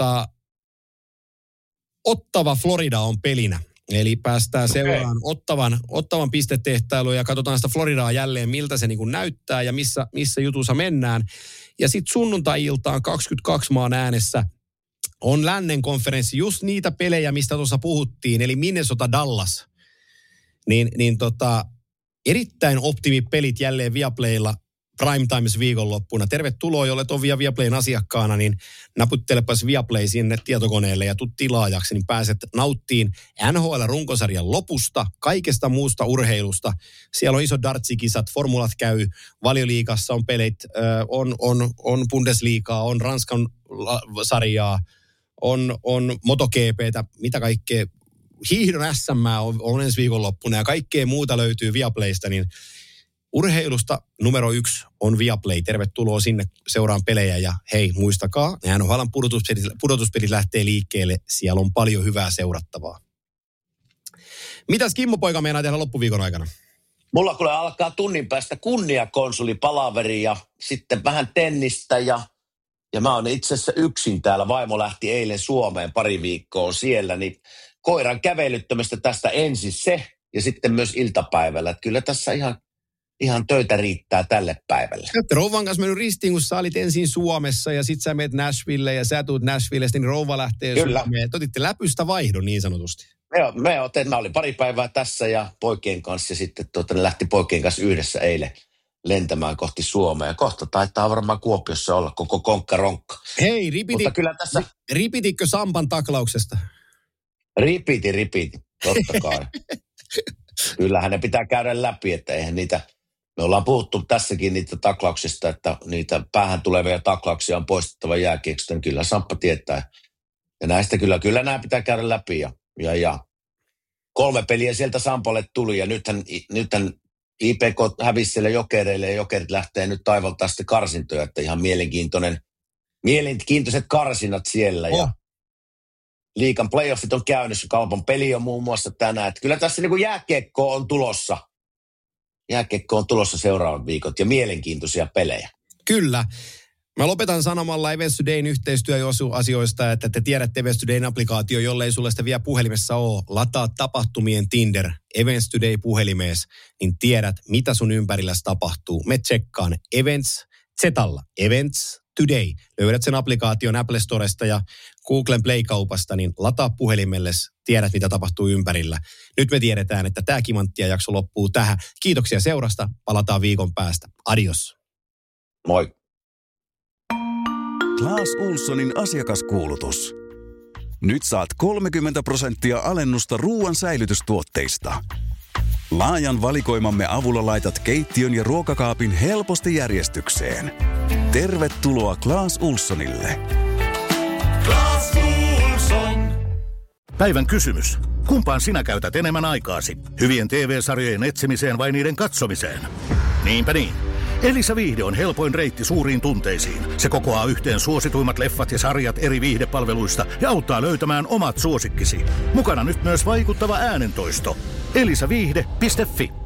Ottava, Florida on pelinä. Eli päästään seuraan Ottavan pistetehtäilyä ja katsotaan sitä Floridaa jälleen, miltä se niin kuin näyttää ja missä jutussa mennään. Ja sitten sunnuntai-iltaan 22 maan äänessä on lännen konferenssi, just niitä pelejä, mistä tuossa puhuttiin, eli Minnesota Dallas. Erittäin optimipelit jälleen Viaplaylla Prime Times viikonloppuna. Tervetuloa, jolle on Viaplayn asiakkaana, niin naputtelepas Viaplay sinne tietokoneelle ja tuu tilaajaksi, niin pääset nauttiin NHL-runkosarjan lopusta, kaikesta muusta urheilusta. Siellä on iso dartsikisat, formulat käy, Valioliigassa on peleit, on Bundesliigaa, on Ranskan sarjaa, on MotoGPtä, mitä kaikkea. Hiihdon SM on ensi viikonloppuna ja kaikkea muuta löytyy Viaplaysta, niin urheilusta numero 1 on Viaplay. Tervetuloa sinne seuraan pelejä ja hei, muistakaa, NHL:n pudotuspelit lähtee liikkeelle. Siellä on paljon hyvää seurattavaa. Mitäs Kimmo poika meinaa tehdä loppuviikon aikana? Mulla kuule alkaa tunnin päästä kunniakonsuli-palaveri ja sitten vähän tennistä ja mä oon itse asiassa yksin täällä. Vaimo lähti eilen Suomeen pari viikkoa siellä, niin koiran kävelyttämistä tästä ensin se ja sitten myös iltapäivällä. Että kyllä tässä ihan töitä riittää tälle päivälle. Sä oot rouvan kanssa mennyt ristiin, kun sä olit ensin Suomessa ja sit sä menet Nashville ja sä tuut Nashvillestä, niin rouva lähtee Suomeen. Te otitte läpystä vaihdon niin sanotusti. Mä olin pari päivää tässä ja poikien kanssa ja sitten ne lähti poikien kanssa yhdessä eilen lentämään kohti Suomea. Ja kohta taitaa varmaan Kuopiossa olla koko konkkaronkka. Hei, ripititkö Sampan taklauksesta? Ripiti, totta kai. Kyllähän ne pitää käydä läpi, että eihän niitä, me ollaan puhuttu tässäkin niitä taklauksista, että niitä päähän tulevia taklauksia on poistettava jääkiekstä, niin kyllä Samppa tietää. Ja näistä kyllä nämä pitää käydä läpi ja 3 peliä sieltä Sampalle tuli ja nythän IPK hävisi siellä Jokereille ja Jokerit lähtee nyt taivaltaa sitten karsintoja, että ihan mielenkiintoiset karsinnat siellä ja liigan playoffit on käynnissä, Kalpan peli on muun muassa tänään. Että kyllä tässä niin kuin jääkiekko on tulossa seuraavat viikot ja mielenkiintoisia pelejä. Kyllä. Mä lopetan sanomalla Events Todayn yhteistyöasioista, että te tiedätte Events Todayn applikaatio, jollei sulle sitä vielä puhelimessa ole. Lataa tapahtumien Tinder, Events Today puhelimees, niin tiedät, mitä sun ympärilläsi tapahtuu. Me tsekkaan Events Zetalla, Events Today. Löydät sen applikaation Apple Storesta ja Googlen Play-kaupasta, niin lataa puhelimelles, tiedät mitä tapahtuu ympärillä. Nyt me tiedetään, että tämä Kimanttia jakso loppuu tähän. Kiitoksia seurasta, palataan viikon päästä. Adios. Moi. Clas Ohlsonin asiakaskuulutus. Nyt saat 30% alennusta ruoan säilytystuotteista. Laajan valikoimamme avulla laitat keittiön ja ruokakaapin helposti järjestykseen. Tervetuloa Clas Ohlsonille. Clas Ohlson. Päivän kysymys. Kumpaan sinä käytät enemmän aikaasi? Hyvien TV-sarjojen etsimiseen vai niiden katsomiseen? Niinpä niin. Elisa Viihde on helpoin reitti suuriin tunteisiin. Se kokoaa yhteen suosituimmat leffat ja sarjat eri viihdepalveluista ja auttaa löytämään omat suosikkisi. Mukana nyt myös vaikuttava äänentoisto. elisaviihde.fi